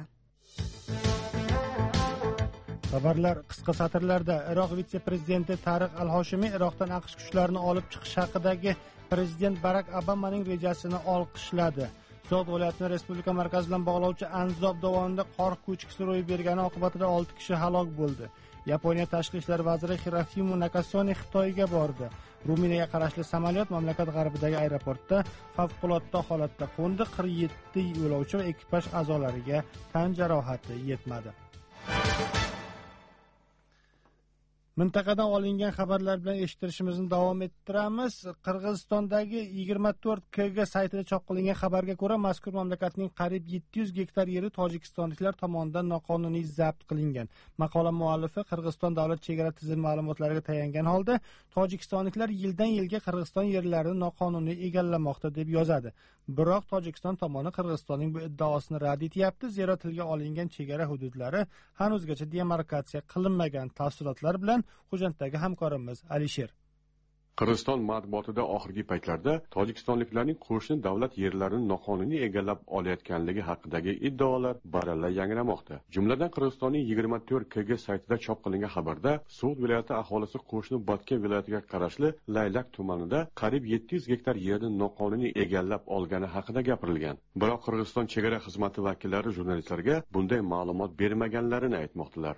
Xabarlar qisqa satrlarda. Iroq vitse-prezidenti Tariq Al-Hoshimiy Iroqdan AQSh kuchlarini olib chiqish haqidagi prezident Barak Obamaning rejasini olqishladi. Zot viloyatini respublika markazi bilan bog'lovchi Anzob dovonida qor ko'chkisi ro'y bergani oqibatida olti kishi halok bo'ldi. Yaponiya tashqi ishlar vaziri Hiroshima Nakasone Xitoyga bordi. Ruminiyaga qarashli samolyot mamlakat g'arbidagi aeroportda favqulodda holatda qo'ndi. qirq yetti yo'lovchi va ekipaj a'zolariga tan jarohati yetmadi. Mintaqadan olingan xabarlar bilan eshittirishimizni davom ettiramiz. Qirg'izistondagi yigirma to'rt K G saytida chop qilingan xabarga ko'ra, mazkur mamlakatning qariyb yetti yuz gektar yeri tojikistonliklar tomonidan noqonuniy zabt qilingan. Maqola muallifi Qirg'iziston davlat chegara tizimi ma'lumotlariga tayangan holda, tojikistonliklar yildan yilga Qirg'iziston yerlarini noqonuniy egallamoqda deb yozadi. Biroq Tojikiston tomoni Qirg'izistonning bu iddaosini rad etyapti, zero tilga olingan chegara hududlari hanuzgacha demarkatsiya qilinmagan. Tafsilotlar bilan Xo'janddagi hamkorimiz Alisher. Qirg'iziston matbuotida oxirgi paytlarda tojikistonliklarning qo'shni davlat yerlarini noqonuniy egallab olayotganligi haqidagi iddaolar baralla yangramoqda. Jumladan Qirg'izistonning yigirma to'rt K G saytida chop qilingan xabarda So'g'd viloyati aholisi qo'shni Botken viloyatiga qarashli Laylak tumanida qariyb yetti yuz gektar yerni noqonuniy egallab olgani haqida gapirilgan. Biroq Qirg'iziston chegara xizmati vakillari jurnalistlarga bunday ma'lumot bermaganlarini aytmoqdalar.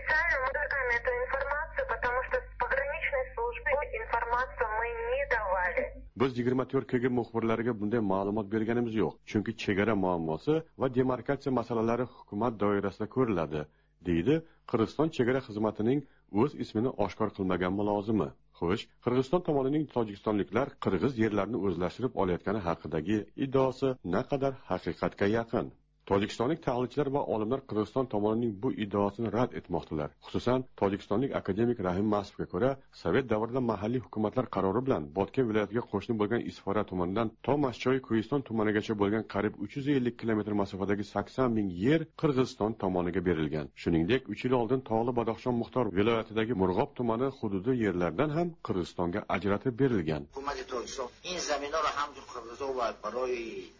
Biz yigirma to'rt K G muxbirlariga bunday ma'lumot berganimiz yo'q, chunki chegara muammosi va demarkatsiya masalalari hukumat doirasida ko'riladi, deydi Qirg'iziston chegara xizmatining o'z ismini oshkor qilmagan mulozimi. Xo'sh, Qirg'iziston tomonining tojikistonliklar qirg'iz yerlarini o'zlashtirib olayotgani haqidagi iddaosi naqadar haqiqatga yaqin? Tojikistonlik tahlilchilar va olimlar Qirg'iziston tomonining bu iddaosini rad etmoqdalar. Xususan, tojikistonlik akademik Rahim Masovga ko'ra, Sovet davrida mahalliy hukumatlar qarori bilan Botken viloyatiga qo'shni bo'lgan Isfara tumanidan to Mashchoy Ko'yiston tumanigacha bo'lgan qariyb uch yuz ellik kilometr masofadagi sakson ming yer Qirg'iziston tomoniga berilgan. Shuningdek, uch yil oldin Tog'li Badaxshon Muxtor viloyatidagi Murg'ob tumani hududi yerlardan ham Qirg'izistonga ajratib berilgan. Hukumat Tojikiston این زمینا رو همجور قرغیزا و برای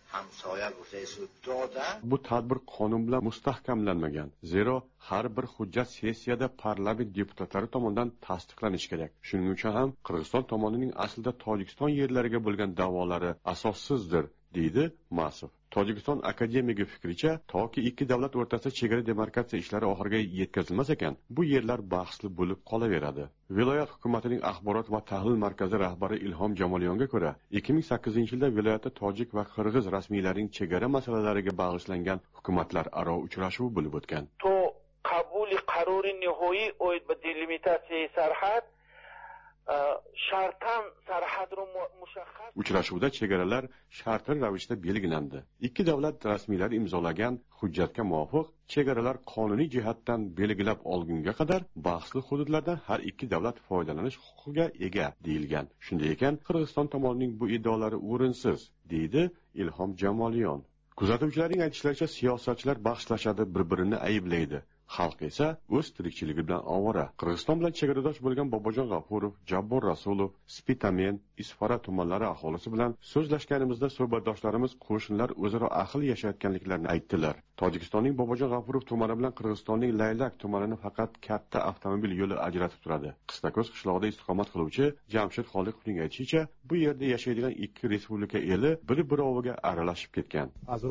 Bu tadbir qonun bilan mustahkamlanmagan. Zero har bir hujjat sessiyada parlament deputatlari tomonidan tasdiqlanishi kerak. Shuning uchun ham Qirg'iziston tomonining aslida Tojikiston yerlariga bo'lgan da'volari asossizdir, deydi Masov. Tojikiston akademigi fikricha, toki ikki davlat o'rtasida chegara demarkatsiya ishlari oxiriga yetkazilmas ekan, bu yerlar bahsli bo'lib qolaveradi. Viloyat hukumatining axborot va tahlil markazi rahbari Ilhom Jamolyonga ko'ra, ikki ming sakkizinchi yilda viloyatda tojik va qirg'iz rasmiylarining chegara masalalariga bag'ishlangan hukumatlararo uchrashuv bo'lib o'tgan. To qabuli qarori nihoyi oid bi delimitatsiya sarhad shartan sarhadro mushaxxas. Uchrashuvda chegaralar shartli ravishda belgilandi. Ikki davlat rasmiylari imzolagan hujjatga muvofiq chegaralar qonuniy jihatdan belgilab olgunga qadar bahsli hududlardan har ikki davlat foydalanish huquqiga ega deyilgan. Shunday ekan, Qirg'iziston tomonining bu iddaolari o'rinsiz, deydi Ilhom Jamolyon. Kuzatuvchilarning aytishlaricha, siyosatchilar bahslashadi, bir-birini ayblaydi. Xalq esa o'z tirikchiligi bilan ovora. Qirg'iziston bilan chegaradosh bo'lgan Bobojon G'afurov, Jabbor Rasulov, Spitamen, Isfara tumanlari aholisi bilan so'zlashganimizda suhbatdoshlarimiz qo'shnilar o'zaro ahil yashayotganliklarini aytdilar. Tojikistonning Bobojon G'afurov tumani bilan Qirg'izistonning Laylak tumanini faqat katta avtomobil yo'li ajratib turadi. Qisqako'z qishlog'ida istiqomat qiluvchi Jamshid Xoliqovning aytishicha, bu yerda yashaydigan ikki respublika eli bir-biroviga aralashib ketgan.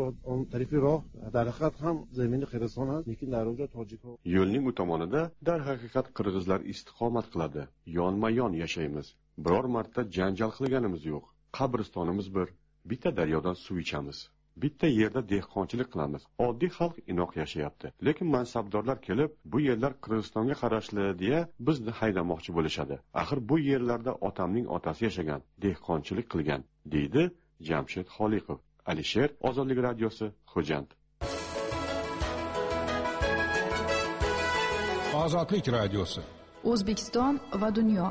Yo'lning u tomonida darhaqiqat qirg'izlar istiqomat qiladi. Yonma-yon yashaymiz. Biror marta janjal qilganimiz yo'q. Qabristonimiz bir, bitta daryodan suv ichamiz. Bitta yerda dehqonchilik qilamiz. Oddiy xalq inoq yashayapti. Lekin mansabdorlar kelib, bu yerlar Qirg'izistonga qarashli deya bizni haydamoqchi bo'lishadi. Axir bu yerlarda otamning otasi yashagan, dehqonchilik qilgan, deydi Jamshid Xoliqov. Alisher, Ozodlik radiosi, Xo'jand. Ozodlik radiosi. O'zbekiston va dunyo.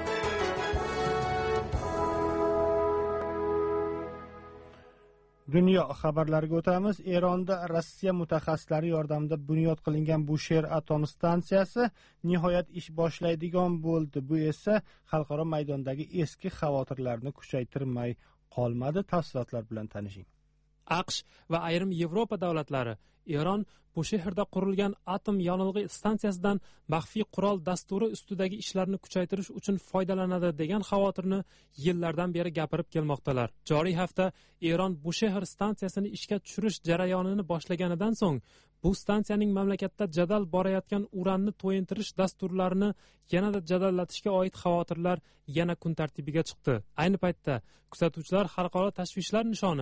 Dunyo xabarlariga o'tamiz. Eronda Rossiya mutaxassislari yordamida bunyod qilingan Bushehr atom stansiyasi nihoyat ish boshlaydigan bo'ldi. Bu esa xalqaro maydondagi eski xavotirlarni kuchaytirmay qolmadi. Tafsilotlar bilan tanishing. AQSh va ayrim Yevropa davlatlari Eron Bushehrda qurilgan atom yonilg'i stansiyasidan maxfiy qurol dasturi ustidagi ishlarni kuchaytirish uchun foydalanadi degan xavotirni yillardan beri gapirib kelmoqdalar. Joriy hafta Eron Bushehr stansiyasini ishga tushirish jarayonini boshlaganidan so'ng bu stansiyaning mamlakatda jadal borayotgan uranni to'yintirish dasturlarini yanada jadallatishga oid xavotirlar yana kun tartibiga chiqdi. Ayni paytda kuzatuvchilar xalqaro tashvishlar nishoni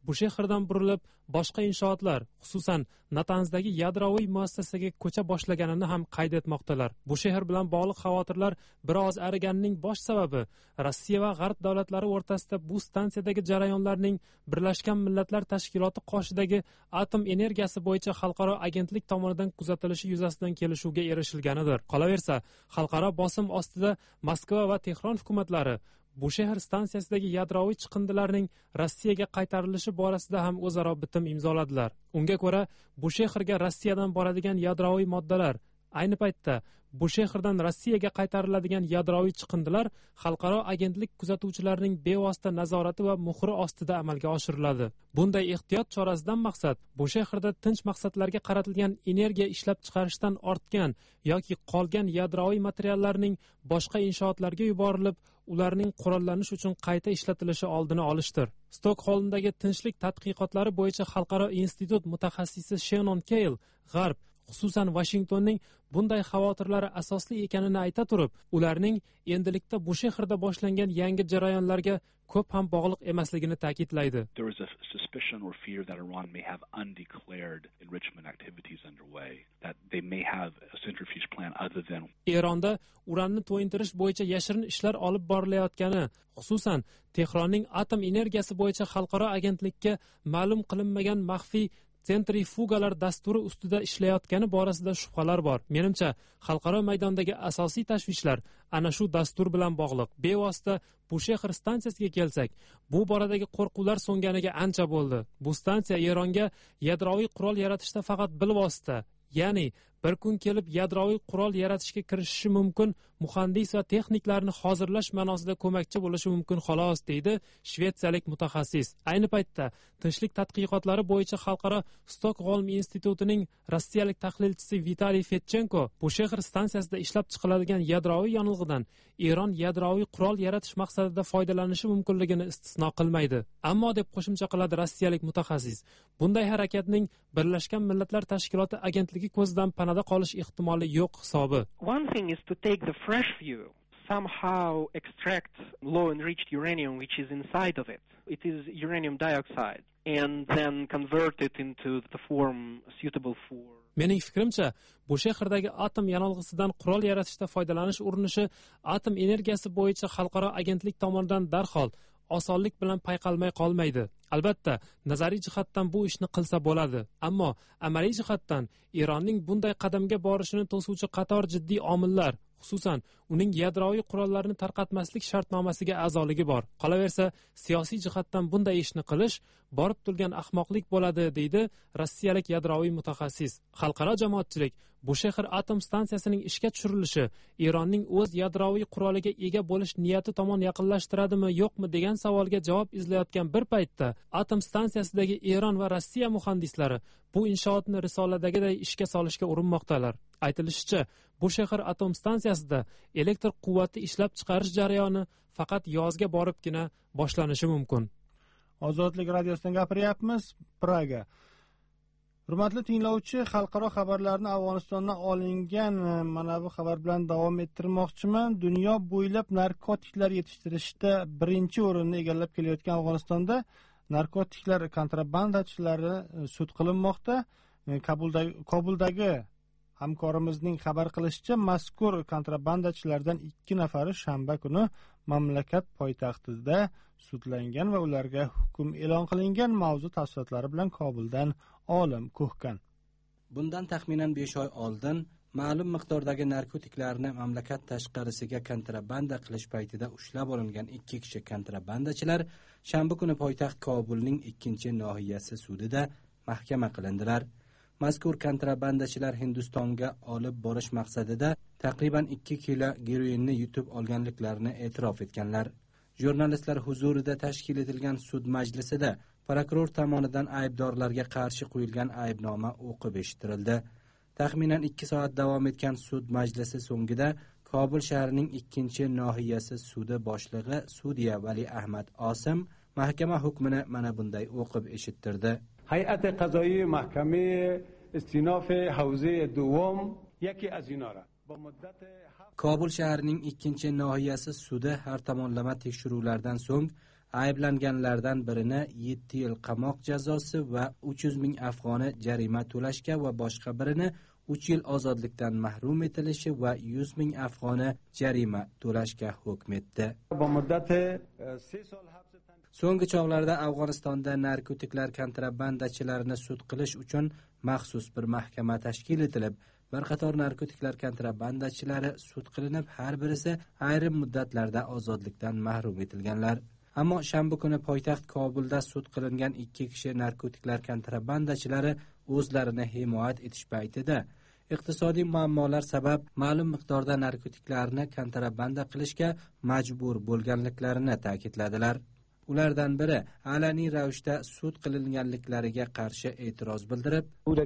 Bushehrdan burilib boshqa inshootlar, xususan Natanzdagi yadroviy muassasaga ko'cha boshlaganini ham qayd etmoqdalar. Bushehr bilan bog'liq xavotirlar biroz ariganining bosh sababi Rossiya va G'arb davlatlari o'rtasida bu stansiyadagi jarayonlarning Birlashgan Millatlar Tashkiloti qoshidagi atom energiyasi bo'yicha xalqaro agentlik tomonidan kuzatilishi yuzasidan kelishuvga erishilganidir. Qolaversa, xalqaro bosim ostida Moskva va Tehron hukumatlari Bushehr stansiyasidagi yadroviy chiqindilarning Rossiyaga qaytarilishi borasida ham o'zaro bitim imzoladilar. Unga ko'ra, Bushehrga Rossiyadan boradigan yadroviy moddalar, ayni paytda Bushehrdan Rossiyaga qaytariladigan yadroviy chiqindilar xalqaro agentlik kuzatuvchilarining bevosita nazorati va muhri ostida amalga oshiriladi. Bunday ehtiyot chorasidan maqsad Bushehrda tinch maqsadlarga qaratilgan energiya ishlab chiqarishdan ortgan yoki qolgan yadroviy materiallarning boshqa inshootlarga yuborilib, ularning qurollanish uchun qayta ishlatilishi oldini olishdir. Stokholmdagi tinchlik tadqiqotlari bo'yicha xalqaro institut mutaxassisi Shannon Keyl G'arb, xususan Washingtonning bunday xavotirlari asosli ekanini ayta turib, ularning endilikda Bushehrda boshlangan yangi jarayonlarga ko'p ham bog'liq emasligini ta'kidlaydi. There is a suspicion or fear that Iran may have undeclared enrichment activities underway, that they may have a centrifuge plan other than Eronda uranni to'yintirish bo'yicha yashirin ishlar olib borilayotgani, xususan Tehronning atom energiyasi bo'yicha xalqaro agentlikka ma'lum qilinmagan maxfiy sentrifugalar dasturi ustida ishlayotgani borasida shubhalar bor. Menimcha, xalqaro maydondagi asosiy tashvishlar ana shu dastur bilan bog'liq. Bevosita Bushehr stansiyasiga kelsak, bu boradagi qo'rquvlar so'nganiga ancha bo'ldi. Bu stansiya Eronga yadroviy qurol yaratishda faqat bilvosita, ya'ni bir kun kelib yadroviy qurol yaratishga kirishishi mumkin muhandis va texniklarni hozirlash ma'nosida ko'makchi bo'lishi mumkin xolos, deydi shvetsiyalik mutaxassis. Ayni paytda tinchlik tadqiqotlari bo'yicha xalqaro Stokholm institutining rossiyalik tahlilchisi Vitaliy Fetchenko Bushehr stansiyasida ishlab chiqiladigan yadroviy yonilg'idan Eron yadroviy qurol yaratish maqsadida foydalanishi mumkinligini istisno qilmaydi. Ammo deb qo'shimcha qiladi rossiyalik mutaxassis, bunday harakatning Birlashgan Millatlar Tashkiloti agentligi ko'zidan panada qolish ehtimoli yo'q hisobi. One thing is to take the fresh view, somehow extract low enriched uranium which is inside of it. It is uranium dioxide, and then convert it into the form suitable for. Mening fikrimcha, Bushehrdagi atom yonilg'isidan qurol yaratishda foydalanish urinishi atom energiyasi bo'yicha xalqaro agentlik tomonidan darhol osonlik bilan payqalmay qolmaydi. Albatta, nazariy jihatdan bu ishni qilsa bo'ladi, ammo amaliy jihatdan Eronning bunday qadamga borishini to'suvchi qator jiddiy omillar, xususan uning yadroviy qurollarni tarqatmaslik shartnomasiga a'zoligi bor. Qolaversa, siyosiy jihatdan bunday ishni qilish borib turgan ahmoqlik bo'ladi, deydi rossiyalik yadroviy mutaxassis. Xalqaro jamoatchilik Bushehr atom stansiyasining ishga tushirilishi Eronning o'z yadroviy quroliga ega bo'lish niyati tomon yaqinlashtiradimi, yo'qmi degan savolga javob izlayotgan bir paytda atom stansiyasidagi Eron va Rossiya muhandislari bu inshootni risoladagiday ishga solishga urinmoqdalar. Aytilishicha, Bushehr atom stansiyasida elektr quvvati ishlab chiqarish jarayoni faqat yozga boribgina boshlanishi mumkin. Ozodlik radiosidan gapiryapmiz, Praga. Hurmatli tinglovchi, xalqaro xabarlarni Afg'onistondan olingan mana bu xabar bilan davom ettirmoqchiman. Dunyo bo'ylab narkotiklar yetishtirishda birinchi o'rinni egallab kelayotgan Afg'onistonda narkotiklar kontrabandachilari sud qilinmoqda. Kabuldagi, Kobuldagi hamkorimizning xabar qilishicha, mazkur kontrabandachilardan ikki nafari shanba kuni mamlakat poytaxtida sudlangan va ularga hukm e'lon qilingan. Mavzu tafsilotlari bilan Kobuldan Olim Kuhkan. Bundan taxminan besh oy oldin ma'lum miqdordagi narkotiklarni mamlakat tashqarisiga kontrabanda qilish paytida ushlab olingan ikki kishi kontrabandachilar shanba kuni poytaxt Kobulning ikkinchi nohiyasi sudida mahkama qilindilar. Mazkur kontrabandachilar Hindistonga olib borish maqsadida taqriban ikki kilo geroinni yutib olganliklarini e'tirof etganlar. Jurnalistlar huzurida tashkil etilgan sud majlisida prokuror tomonidan aybdorlarga qarshi qo'yilgan aybnoma o'qib eshittirildi. Taxminan ikki soat davom etgan sud majlisi so'ngida Kobul shahrining ikkinchi nohiyasi sudi boshlig'i Sudya Vali Ahmad Osim mahkama hukmini mana bunday o'qib eshittirdi. هیئت قضایی محکمه استیناف حوزه دوم یکی از اینا را با مدت Kobul shahrining ikkinchi nohiyasi sudi har tomonlama tekshiruvlardan so'ng ayblanganlardan birini yetti yil qamoq jazosi va uch yuz ming afg'oni jarima to'lashga va boshqa birini uch yil ozodlikdan mahrum etilishi va yuz ming afg'oni jarima to'lashga hukm etdi. So'nggi chog'larda Afg'onistonda narkotiklar kontrabandachilarini sud qilish uchun maxsus bir mahkama tashkil etilib, bir qator narkotiklar kontrabandachilari sud qilinib, har birisi ayrim muddatlarda ozodlikdan mahrum etilganlar. Ammo shanba kuni poytaxt Kobulda sud qilingan ikki kishi narkotiklar kontrabandachilari o'zlarini himoya etish paytida iqtisodiy muammolar sabab ma'lum miqdorda narkotiklarni kontrabanda qilishga majbur bo'lganliklarini ta'kidladilar. Ulardan biri alaniy ravishda sud qilinganliklariga qarshi e'tiroz bildirib,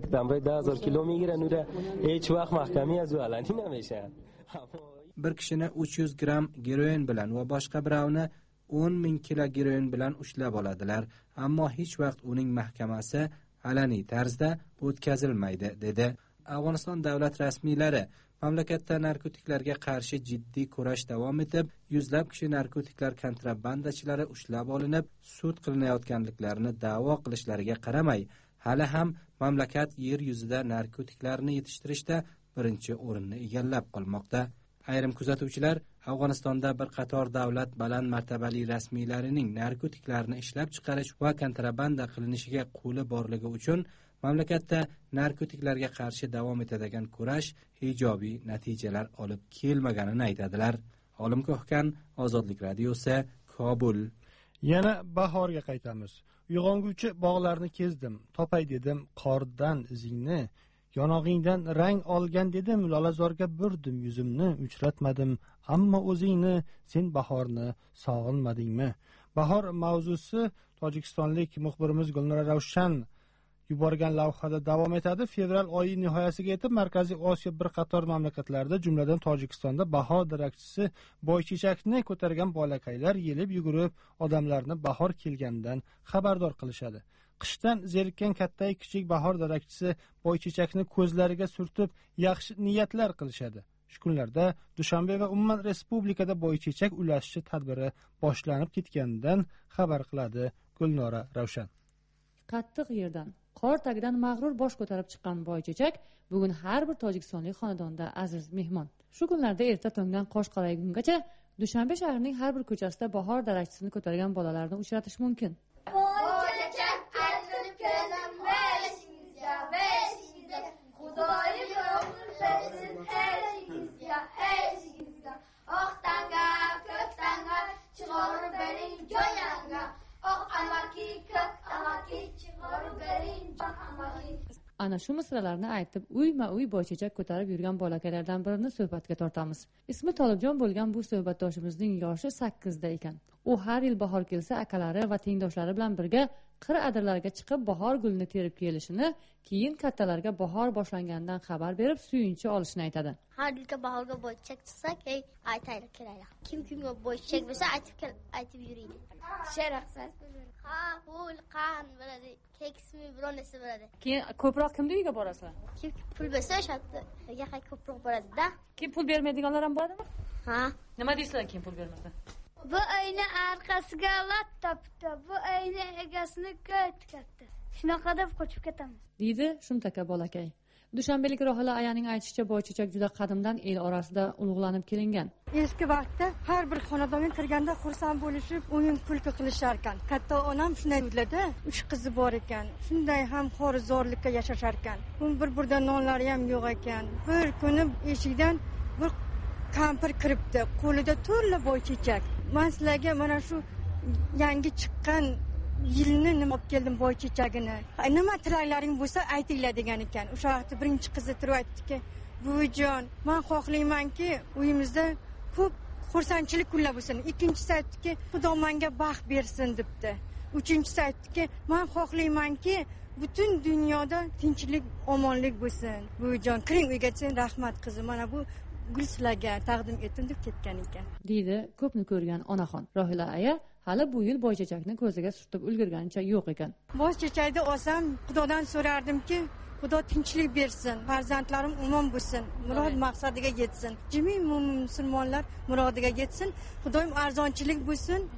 bir kishini uch yuz gramm geroin bilan va boshqa birovni o'n ming kilo geroin bilan ushlab oladilar, ammo hech vaqt uning mahkamasi alaniy tarzda o'tkazilmaydi, dedi. Afg'oniston davlat rasmiylari mamlakatda narkotiklarga qarshi jiddiy kurash davom etib, yuzlab kishi narkotiklar kontrabandachilari ushlab olinib, sud qilinayotganliklarini da'vo qilishlariga qaramay, hali ham mamlakat yer yuzida narkotiklarni yetishtirishda birinchi o'rinni egallab qolmoqda. Ayrim kuzatuvchilar Afg'onistonda bir qator davlat baland martabali rasmiylarining narkotiklarni ishlab chiqarish va kontrabanda qilinishiga qo'li borligi uchun mamlakatda narkotiklarga qarshi davom etadigan kurash ijobiy natijalar olib kelmaganini aytadilar. Olim Ko'hkan, Ozodlik radiosi, Kobul. Yana bahorga qaytamiz. Uyg'onguvchi bog'larni kezdim, topay dedim qordan izingni. Yonog'ingdan rang olgan dedim, lolazorga burdim yuzimni, uchratmadim, ammo o'zingni, sen bahorni sog'inmadingmi? Bahor mavzusi tojikistonlik muxbirimiz Gulnora Ravshan yuborgan lavhada davom etadi. Fevral oyi nihoyasiga yetib, Markaziy Osiyo bir qator mamlakatlarda, jumladan Tojikistonda bahor darakchisi boychechakni ko'targan bolakaylar yelib yugurib, odamlarni bahor kelganidan xabardor qilishadi. Qishdan zerikkan kattay kichik bahor darakchisi boychechakni ko'zlariga surtib, yaxshi niyatlar qilishadi. Shu kunlarda Dushanbe va umuman respublikada boychechak ulashishi tadbiri boshlanib ketganidan xabar qiladi Gulnora Ravshan. Qattiq yerdan, qor tagidan mag'rur bosh ko'tarib chiqqan boychechak bugun har bir tojikistonlik xonadonda aziz mehmon. Shu kunlarda erta tongdan qosh qoraygungacha Dushanbe shahrining har bir ko'chasida bahor darakchisini ko'targan bolalarni uchratish mumkin. Boychechak aytib kelam beshingizga, beshingizga, Xudoyim yo'qlashsin heshingizga, heshingizga, oq tanga, ko'k tanga, chiqarib bering joyanga. Ana shu misralarni aytib, uyma-uy boychechak ko'tarib yurgan bolakaylardan birini suhbatga tortamiz. Ismi Tolibjon bo'lgan bu suhbatdoshimizning yoshi sakkizda ekan. U har yil bahor kelsa, akalari va tengdoshlari bilan birga qir adirlarga chiqib bahor gulini terib kelishini, keyin kattalarga bahor boshlanganidan xabar berib, suyunchi olishni aytadi. Har yilga bahorga boychechak chiqsak, ey aytaylik kelaylik. Kim kimga boychechak bo'lsa aytib aytib yuraydi. Sharaqsiz. Ha, pul qan bo'ladi. Keksmi bironasi bo'ladi. Keyin ko'proq kimning uyiga borasizlar? Kim pul bersa o'sha yerga ko'proq boradi-da. Kim pul bermaydiganlar ham bo'ladimi? Ha. Nima deysizlar kim pul bermasa? Bu ayni orqasiga lat topdi, bu ayni egasini ko'tkatdi. Shunaqa deb qochib ketamiz. Deydi Shumtaka bolakay. Dushanbelik Rohila ayaning aytishicha, boychechak juda qadimdan el orasida ulug'lanib kelingan. Eski vaqtda har bir xonadonga kirganda xursand bo'lishib, o'yin kulki qilishar ekan. Katta onam shunday o'yladi, uch qizi bor ekan. Shunday ham xorizorlikka yashashar ekan. Bir-birda nonlari ham yo'q ekan. Bir kuni eshikdan bir kampir kiribdi, qo'lida to'la boychechak. Men sizlarga mana shu yangi chiqqan yilni nima olib keldim boychechagini. Nima tilaklaring bo'lsa aytinglar degan ekan. O'sha vaqtda birinchi qizi turib aytdiki, "Buvijon, men xohlaymanki, uyimizda ko'p xursandchilik kunlar bo'lsin." Ikkinchisi aytdiki, "Xudo menga baxt bersin" debdi. Uchinchisi aytdiki, "Men xohlaymanki, butun dunyoda tinchlik, omonlik bo'lsin." Buvijon, kiring uyga, sen rahmat qizim. Mana bu gul sizlarga taqdim etdim deb ketgan ekan. Deydi ko'pni ko'rgan onaxon. Rohila aya hali bu yil boychechakni ko'ziga surtib ulgurganicha yo'q ekan. Boychechakni olsam, Xudodan so'rardimki, Xudo tinchlik bersin, farzandlarim omon bo'lsin, murod maqsadiga yetsin. Jami musulmonlar murodiga yetsin. Xudoyim arzonchilik bo'lsin,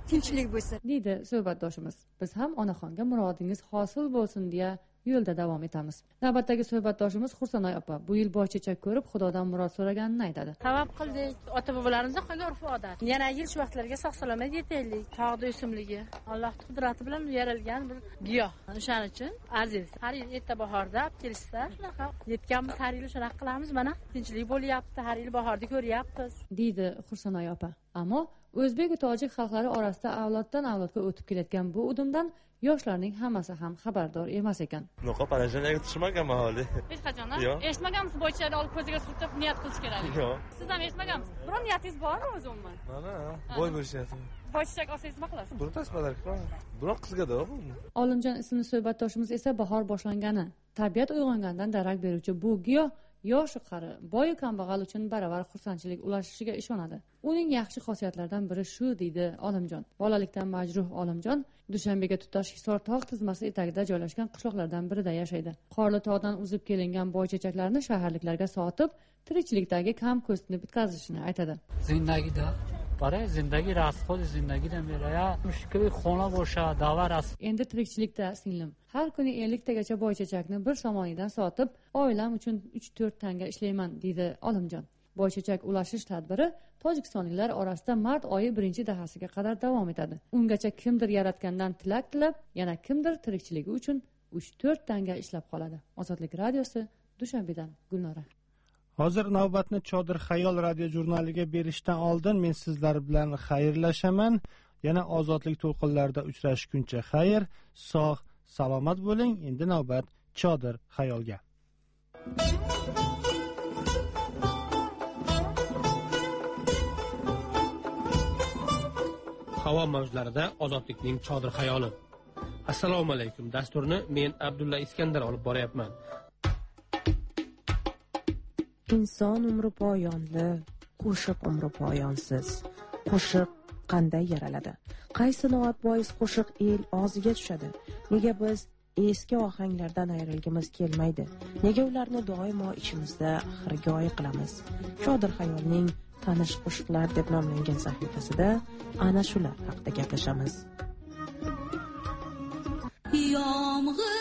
tinchlik bo'lsin deydi suhbatdoshimiz. Biz ham onaxonga murodingiz hosil bo'lsin deya yo'lda davom etamiz. Navbatdagi suhbatdoshimiz Xursanoy opa bu yil boychechak ko'rib xudodan murod so'raganini aytadi. Tavakkal qildik, ota bobolarimizning qolgan urf odat. Yana yil shu vaqtlarga sog' salomat yetaylik. Tog'da o'simligi Alloh qudrati bilan yaralgan bir giyoh. O'shaning uchun aziz. Har yil erta bahorda olib kelishsa, shunaqa yetganmiz, har yil shunaqa qilamiz. Mana tinchlik bo'lyapti, har yil bahorda ko'ryapmiz, deydi Xursanoy opa. Ammo o'zbek va tojik xalqlari orasida avloddan avlodga o'tib kelayotgan bu udumdan yoshlarning hammasi ham xabardor emas ekan. Yo'q, parajanaga tushmaganman hali. Hech qachon eshitmagansiz boychani olib ko'ziga surtib niyat qilish kerak. Yo'q. Siz ham eshitmagansiz. Biror niyatingiz bormi o'zi umuman? Mana, boy bo'lishyapti. Boychechak olsangiz nima qilasiz? Buni tasmalar qilaman. Biroq qizgada bu. Olimjon ismli suhbatdoshimiz esa bahor boshlangani, tabiat uyg'ongandan darak beruvchi bu giyoh yoshi qari, boy kambag'al uchun baravar xursandchilik ulashishiga ishonadi. Uning yaxshi xususiyatlaridan biri shu, deydi Olimjon. Bolalikdan majruh Olimjon Dushanbega tutash Hisor tog' tizmasi etagida joylashgan qishloqlardan birida yashaydi. Qorli tog'dan uzib kelingan boychechaklarni shaharliklarga sotib, tirikchilikdagi kam ko'stini bitkazishini aytadi. Zindagida برای زندگی رازخوز زندگی نمیره مشکلی خونه باشه داور است. Endi tirikchilikda singlim. Har kuni ellik tagacha boychechakni bir somonidan sotib, oilam uchun uch to'rt tanga ishlayman, deydi Olimjon. Boychechak ulashish tadbiri tojikistonliklar orasida mart oyi birinchi dahasiga qadar davom etadi. Ungacha kimdir yaratgandan tilak tilab, yana kimdir tirikchiligi uchun uch to'rt tanga ishlab qoladi. Ozodlik radiosi, Dushanbedan Gulnora. Hozir navbatni Chodir Xayol radio jurnaliga berishdan oldin men sizlar bilan xayrlashaman. Yana ozodlik to'lqinlarida uchrashguncha xayr, sog', salomat bo'ling. Endi navbat Chodir Xayolga. Havo mavjlarida ozodlikning Chodir Xayoli. Assalomu alaykum. Dasturni men Abdulla Iskandar olib boryapman. Inson umri poyonli, qo'shiq umri poyonsiz. Qo'shiq qanday yaraladi? Qaysi noat bois qo'shiq el og'ziga tushadi? Nega biz eski ohanglardan ayrilgimiz kelmaydi? Nega ularni doimo ichimizda xirgoyi qilamiz? Chodir Xayolning tanish qo'shiqlar deb nomlangan sahifasida ana shular haqida gaplashamiz. Yomg'ir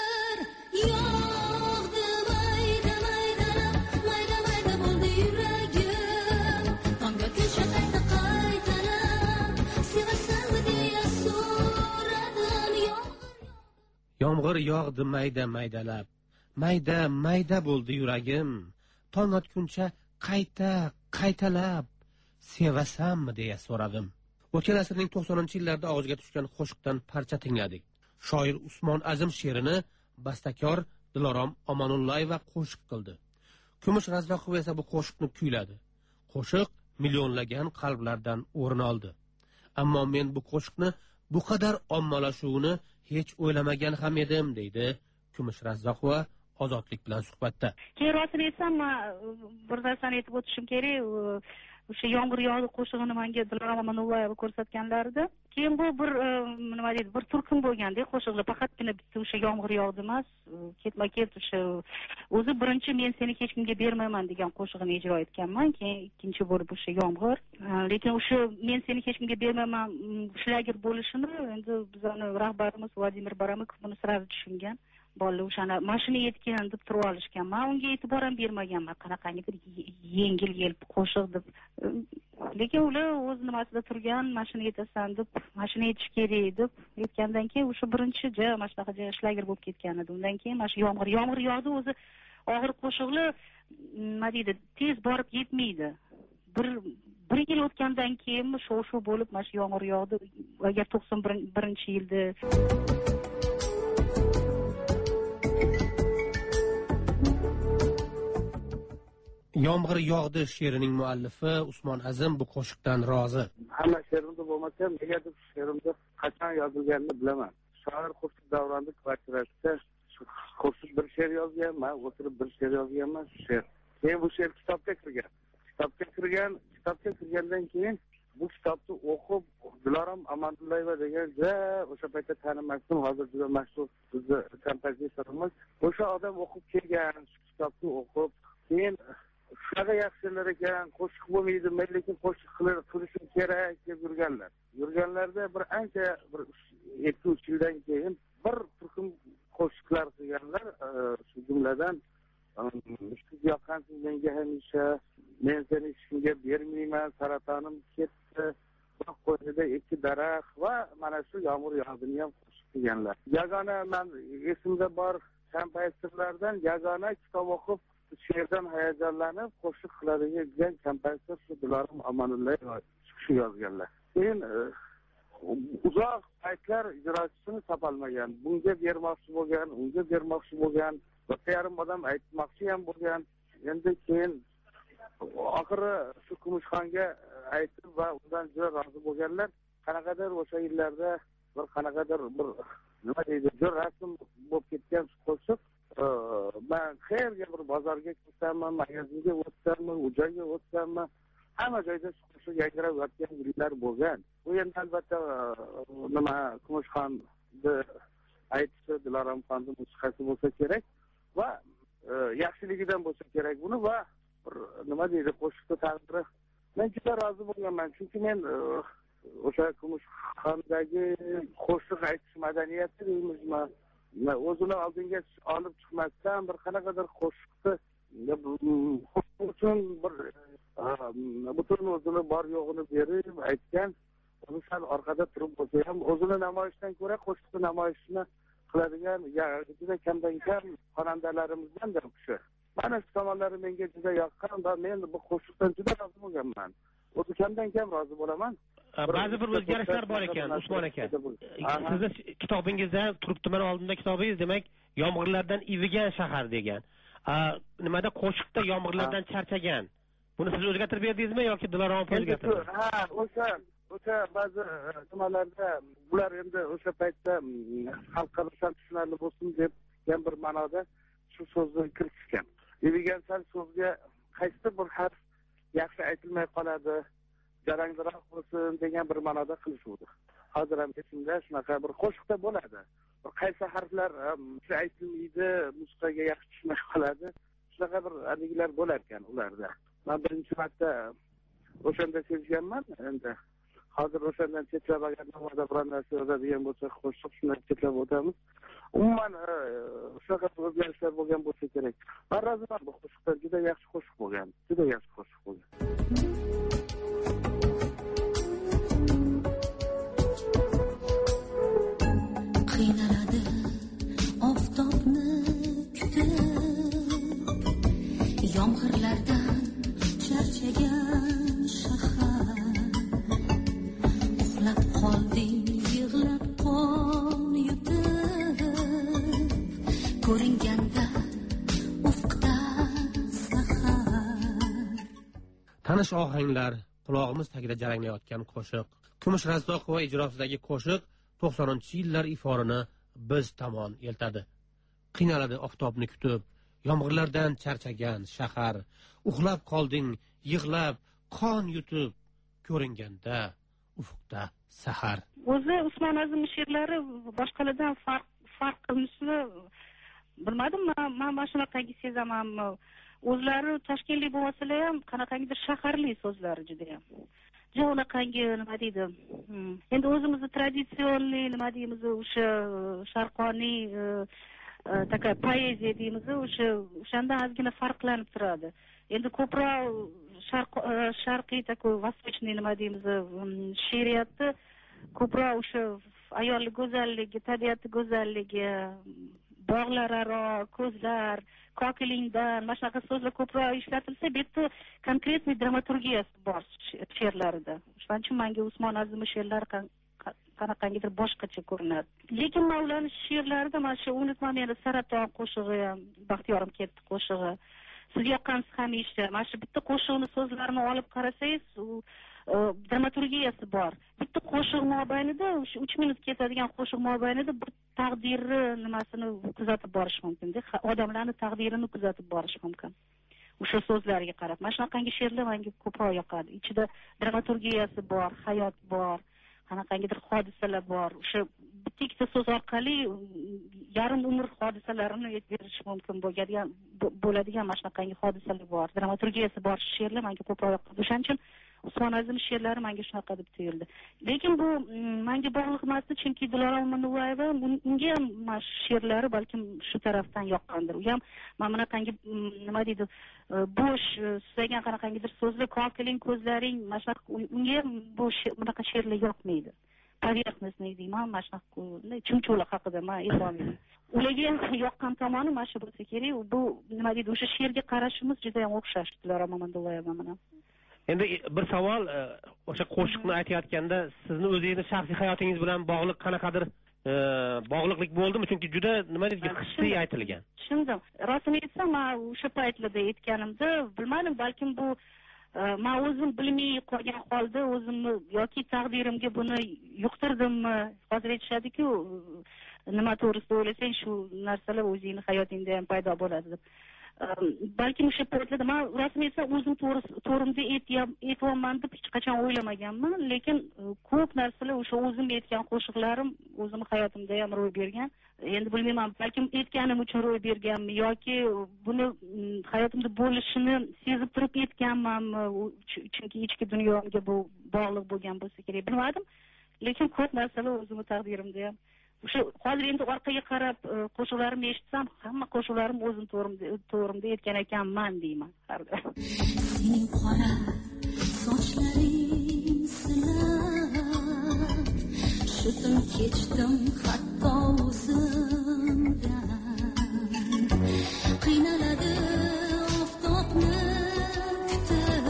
Yomg'ir yog'di mayda maydalab, mayda mayda bo'ldi yuragim, tong otguncha qayta qaytalab sevasammi deya so'radim. O'tgan asrning to'qsoninchi yillarida og'izga tushgan qo'shiqdan parcha tingladik. Shoir Usmon Azim she'rini bastakor Dilorom Omonullayeva qo'shiq qildi. Kumush Razzoqov esa bu qo'shiqni kuyladi. Qo'shiq millionlagan qalblardan o'rin oldi. Ammo men bu qo'shiqni bu qadar ommalashuvini hech o'ylamagan ham edim, deydi Kumush Razzoqova Ozodlik bilan suhbatda. Keyin rostini aytsam, bir narsani aytib o'tishim kerak. O'sha yomg'ir yog'di qo'shig'ini menga Dilorom Omonullayeva ko'rsatganlarida. Keyin bu bir nima deydi, bir turkum bo'lganda qo'shiqlar faqatgina bitta o'sha yomg'ir yog'di emas, ketma-ket o'sha o'zi birinchi men seni hech kimga bermayman degan qo'shig'ini ijro etganman, keyin ikkinchi bo'lib o'sha yomg'ir. Lekin o'sha men seni hech kimga bermayman shlager bo'lishini endi bizning rahbarimiz Vladimir Baramikov buni sirari tushungan. Bolalar o'shani mashina yetgan deb turib olishgan. Men unga e'tibor ham bermaganman. Qanaqangidir yengil yelpi qo'shiq deb. Lekin ular o'z nimasida turgan, mashina yetasan deb, mashina yetish kerak deb aytgandan keyin o'sha birinchi ja mana shunaqa ja shlager bo'lib ketgan edi. Undan keyin mana shu yomg'ir, yomg'ir yog'di o'zi og'ir qo'shiqlar nima deydi, tez borib yetmaydi. Bir bir yil o'tgandan keyin shov-shuv bo'lib mana shu yomg'ir yog'di. Agar to'qson birinchi yilda Yomg'ir yog'di she'rining muallifi Usmon Azim bu qo'shiqdan rozi. Hamma she'rimda bo'lmasa, negadir she'rimda qachon yozilganini bilaman. Shoir Xurshid Davronning kvartirasida qo'shiq bir she'r yozganman, o'tirib bir she'r yozganman, shu she'r. Keyin bu she'r kitobga kirgan. Kitobga kirgan, kitobga kirgandan keyin bu kitobni o'qib, Dilorom Omonullayeva degan ja o'sha paytda tanimasdim, hozir juda mashhur bizni kompozitsorimiz. O'sha odam o'qib kelgan, shu kitobni o'qib, keyin shunaqa yaxshilar ekan, qo'shiq bo'lmaydi, men lekin qo'shiq qilishim kerak deb yurganlar. Yurganlarda hozir bir ancha bir ikki uch yildan keyin bir turkum qo'shiqlar qilganlar, shu jumladan siz yoqqansiz menga hamisha, men seni hech kimga bermayman, saratonim ketdi, qo'ynida ikki daraxt va mana shu yomg'ir yog'dini ham qo'shiq qilganlar. Yagona men esimda bor kompozitorlardan yagona kitob o'qib she'rdan hayajonlanib qo'shiq qiladigan kompozitor shu Dilorom Omonullayev shu yozganlar. Keyin uzoq paytlar ijrochisini topolmagan, bunga bermoqchi bo'lgan, unga bermoqchi bo'lgan, bir yarim odam aytmoqchi ham bo'lgan. Endi keyin oxiri shu Kumushxonga aytib va undan juda rozi bo'lganlar. Qanaqadir o'sha yillarda bir qanaqadir bir nima deydi, juda rasm bo'lib ketgan qo'shiq. Men qayerga bir bozorga ketsam, magazinga o'tsam, ujoyga o'tsam, hamma joyda shu yangrab yotgan yillar bo'lgan. Bu endi albatta nima Kumushxonni aytishi Diloromxonning musiqasi bo'lsa kerak va yaxshiligidan bo'lsa kerak buni va bir nima deydi, qo'shiqni taqdiri. Men juda rozi bo'lganman, chunki men o'sha Kumushxondagi qo'shiq aytish madaniyati deymizmi, o'zini oldinga olib chiqmasdan bir qanaqadir qo'shiqni uchun bir butun o'zini bor yo'g'ini berib aytgan, uni sal orqada turib bo'lsa ham o'zini namoyishdan ko'ra qo'shiqni namoyishini qiladigan juda kamdan kam xonandalarimizdandir u kishi. Mana shu tomonlari menga juda yoqqan va men bu qo'shiqdan juda rozi bo'lganman. O'zi kamdan kam rozi bo'laman. Ba'zi bir o'zgarishlar bor ekan, Usmon aka. Sizni kitobingizda turibdi, mana oldimda kitobingiz, demak, yomg'irlardan ivigan shahar degan. Nimada qo'shiqda yomg'irlardan charchagan. Buni siz o'zgartirib berdingizmi yoki Dilorom o'zgartirdi? Ha, o'sha o'sha ba'zi nimalarda bular endi o'sha paytda xalqqa tushunarli bo'lsin deb bir ma'noda shu so'zni kiritishgan. Ivigan sal so'zga qaysi bir harf yaxshi aytilmay qoladi, jarangdiroq bo'lsin degan bir ma'noda qilishuvdi. Hozir ham esimda shunaqa bir qo'shiqda bo'ladi. Bir qaysi harflar shu aytilmaydi, musiqaga yaxshi tushmay qoladi. Shunaqa bir adiglar bo'lar ekan ularda. Men birinchi marta o'shanda sezganman. Endi hozir o'shandan chetlab agar navoda biron narsa yozadigan bo'lsa, qo'shiq shundan chetlab o'tamiz. Umuman shunaqa o'zgarishlar bo'lgan bo'lsa kerak. Men roziman, bu qo'shiqlar juda yaxshi qo'shiq bo'lgan, juda yaxshi qo'shiq bo'lgan. Qiynaladi oftobni kutib, yomg'irlardan charchagan shahar. Uxlab qolding, yig'lab qon yutib, ko'ringanda ufqda sahar. Tanish ohanglar, qulog'imiz tagida jaranglayotgan qo'shiq. Kumush Razzoqova ijrosidagi qo'shiq to'qsoninchi yillar iforini biz tomon eltadi. Qiynaladi oftobni kutib, yomg'irlardan charchagan shahar. Uxlab qolding, yig'lab qon yutib, ko'ringanda ufqda sahar. O'zi Usmon Azim she'rlari boshqalardan farq farq qilishini bilmadim. Men mana shunaqangi sezaman. O'zlari toshkentlik bo'lsalar ham qanaqangidir shaharli so'zlari juda ham. Jonaqangi nima deydi? Endi o'zimizni traditsionniy nima deymiz, o'sha sharqoniy taka poeziya deymiz, o'sha o'shanda ozgina farqlanib turadi. Endi ko'proq sharq sharqiy taka vostochniy nima deymiz, she'riyatni ko'proq o'sha ayollik go'zalligi, tabiati go'zalligi, bog'lararo ko'zlar, kokilingdan mana shunaqa so'zlar ko'proq ishlatilsa, bu yerda konkretniy dramaturgiyasi bor she'rlarida. Shuning uchun menga Usmon Azim she'rlari qanaqangidir boshqacha ko'rinadi. Lekin Mavlana she'rlarida mana shu unutmam yana Saraton qo'shig'i ham, Baxtiyorim ketdi qo'shig'i, Siz yoqqansiz hamisha, mana shu bitta qo'shiqni so'zlarini olib qarasangiz, u dramaturgiyasi bor. Bitta qo'shiq mobaynida, o'sha uch minut ketadigan qo'shiq mobaynida bir taqdirni nimasini kuzatib borish mumkin. Odamlarning taqdirini kuzatib borish mumkin. O'sha so'zlarga qarab. Mana shunaqangi she'rlar menga ko'proq yoqadi. Ichida dramaturgiyasi bor, hayot bor, qanaqangidir hodisalar bor. O'sha bitta ikkita so'z orqali yarim umr hodisalarini aytib berish mumkin bo'ladigan bo'ladigan mana shunaqangi hodisalar bor. Dramaturgiyasi bor she'rlar menga ko'proq yoqadi. O'shaning uchun usmonazim she'rlari menga shunaqa deb tuyuldi. Lekin bu menga bog'liq emasdi, chunki Dilorom Munavvarova unga ham mana shu she'rlari balkim shu tarafdan yoqqandir. U ham mana bunaqangi nima deydi, bo'sh suzagan qanaqangidir so'zlar, kokiling ko'zlaring, mana shunaqa unga ham bu bunaqa she'rlar yoqmaydi. Поверхностный deyman, mana shunaqa chumchuqlar haqida men aytolmayman. Ularga ham yoqqan tomoni mana shu bo'lsa kerak. Bu nima deydi, o'sha she'rga qarashimiz juda ham o'xshash Dilorom Munavvarova bilan. Endi bir savol, o'sha qo'shiqni aytayotganda sizni o'zingizni shaxsiy hayotingiz bilan bog'liq qanaqadir bog'liqlik bo'ldimi? Chunki juda nima deydi, hissiy aytilgan. Tushundim. Rostini aytsam, men o'sha paytlarda aytganimda bilmadim, balkim bu men o'zim bilmay qolgan holda o'zimni yoki taqdirimga buni yuqtirdimmi? Hozir aytishadi-ku, nima to'g'risida o'ylasang shu narsalar o'zingning hayotingda ham paydo bo'ladi deb. Balkim o'sha paytlarda men rasmiy aytsam o'zim to'g'rimda aytyapman deb hech qachon o'ylamaganman, lekin ko'p narsalar o'sha o'zim aytgan qo'shiqlarim o'zim hayotimda ham ro'y bergan. Endi bilmayman, balkim aytganim uchun ro'y berganmi yoki buni hayotimda bo'lishini sezib turib aytganmanmi, chunki ichki dunyomga bu bog'liq bo'lgan bo'lsa kerak, bilmadim. Lekin ko'p narsalar o'zimning taqdirimda ham o'sha hozir endi orqaga qarab qo'shiqlarimni eshitsam, hamma qo'shiqlarim o'zim to'g'rimda to'g'rimda aytgan ekanman deyman har doim. Sening qora sochlaring silab, shutim kechdim hatto o'zimdan. Qiynaladi oftobni kutib,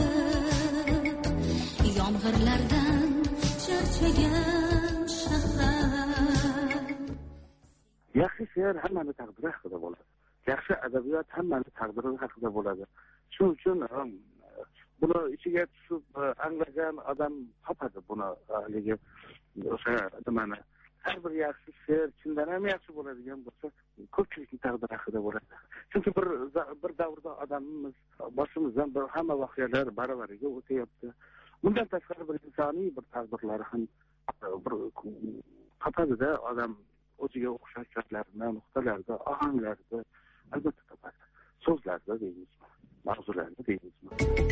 yomg'irlardan charchagan shahar. Yaxshi she'r hammaning taqdiri haqida bo'ladi. Yaxshi adabiyot hammaning taqdiri haqida bo'ladi. Shuning uchun buni ichiga tushib anglagan odam topadi buni. Haligi o'sha nimani har bir yaxshi she'r chindan ham yaxshi bo'ladigan bo'lsa, ko'pchilikning taqdiri haqida bo'ladi. Chunki bir bir davrda odamimiz boshimizdan bir hamma voqealar baravariga o'tyapti. Bundan tashqari bir insoniy bir taqdirlari ham bir topadi-da odam o'ziga o'xshash joylarida, nuqtalarda, ohanglarda albatta topadi. So'zlarda deymizmi, mavzularda deymizmi.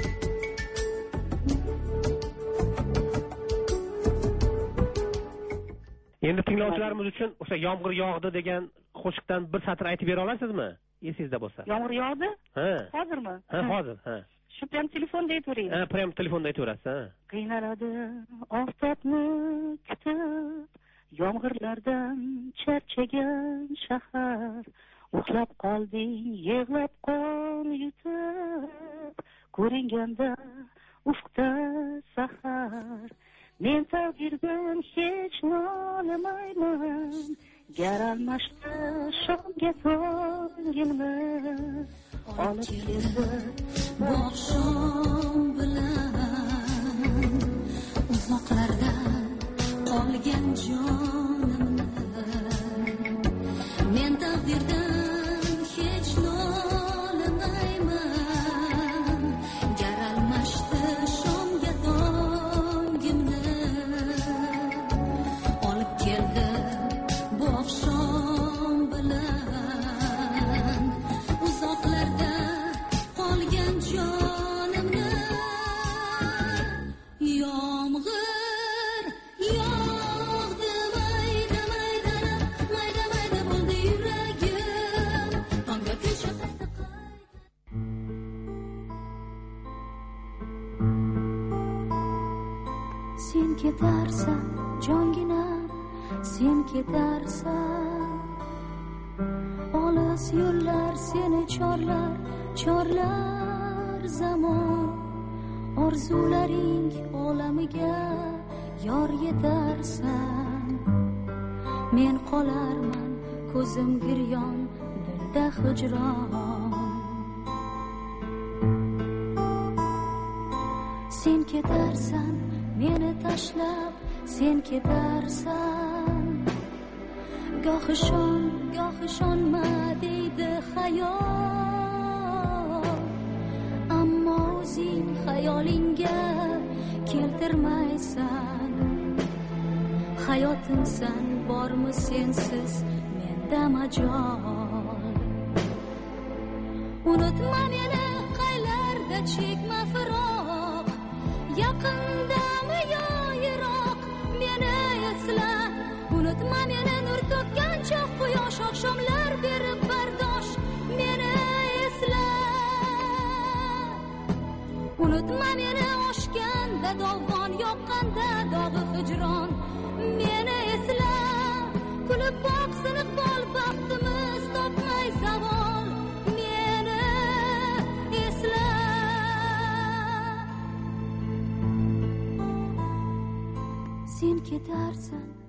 Endi tinglovchilarimiz uchun o'sha yomg'ir yog'di degan qo'shiqdan bir satr aytib bera olasizmi? Esingizda bo'lsa. Yomg'ir yog'di? Ha. Hozirmi? Ha, hozir, ha. Shu bilan telefonda aytaveraymi? Ha, prem telefonda aytaverasiz, ha. Qiynaladi oftobni kutib, yomg'irlardan charchagan shahar. Uxlab qolding, yig'lab qon yutib, ko'ringanda ufqda sahar. Men taqdirdan hech nolimayman, gar almashdi shomga to'ngilni. Olib keldi bu oqshom bilan uzoqlardan qolgan jonimni. Men taqdirdan hech nolimayman, gar almashdi shomga tongimni. Olib keldi bu oqshom bilan uzoqlarda qolgan jonimni. Yomg'ir yog'di mayda maydalab, mayda mayda bo'ldi yuragim. Tongga ko'chib qayta sen ketarsan jonginam, sen ketarsan. Olis yo'llar seni chorlar, chorlar zamon. Orzularing olamiga yor yetarsan. Men qolarman ko'zim giryon, dilda hijron. Sen ketarsan meni tashlab, sen ketarsan. Goh ishon, goh ishonma deydi xayol, ammo o'zing xayolingga keltirmaysan. Hayotimsan bormi sensiz menda majol. Unutma meni qaylarda chekma firoq, yaqindami yo yiroq meni esla unutma meni nur to'kkan choq quyosh oqshomlar berib bardosh meni esla unutma meni oshganda dovon yoqqanda dog'i hijron meni esla kulib boq siniq bol baxtimiz topmay zavol meni esla sen ketarsan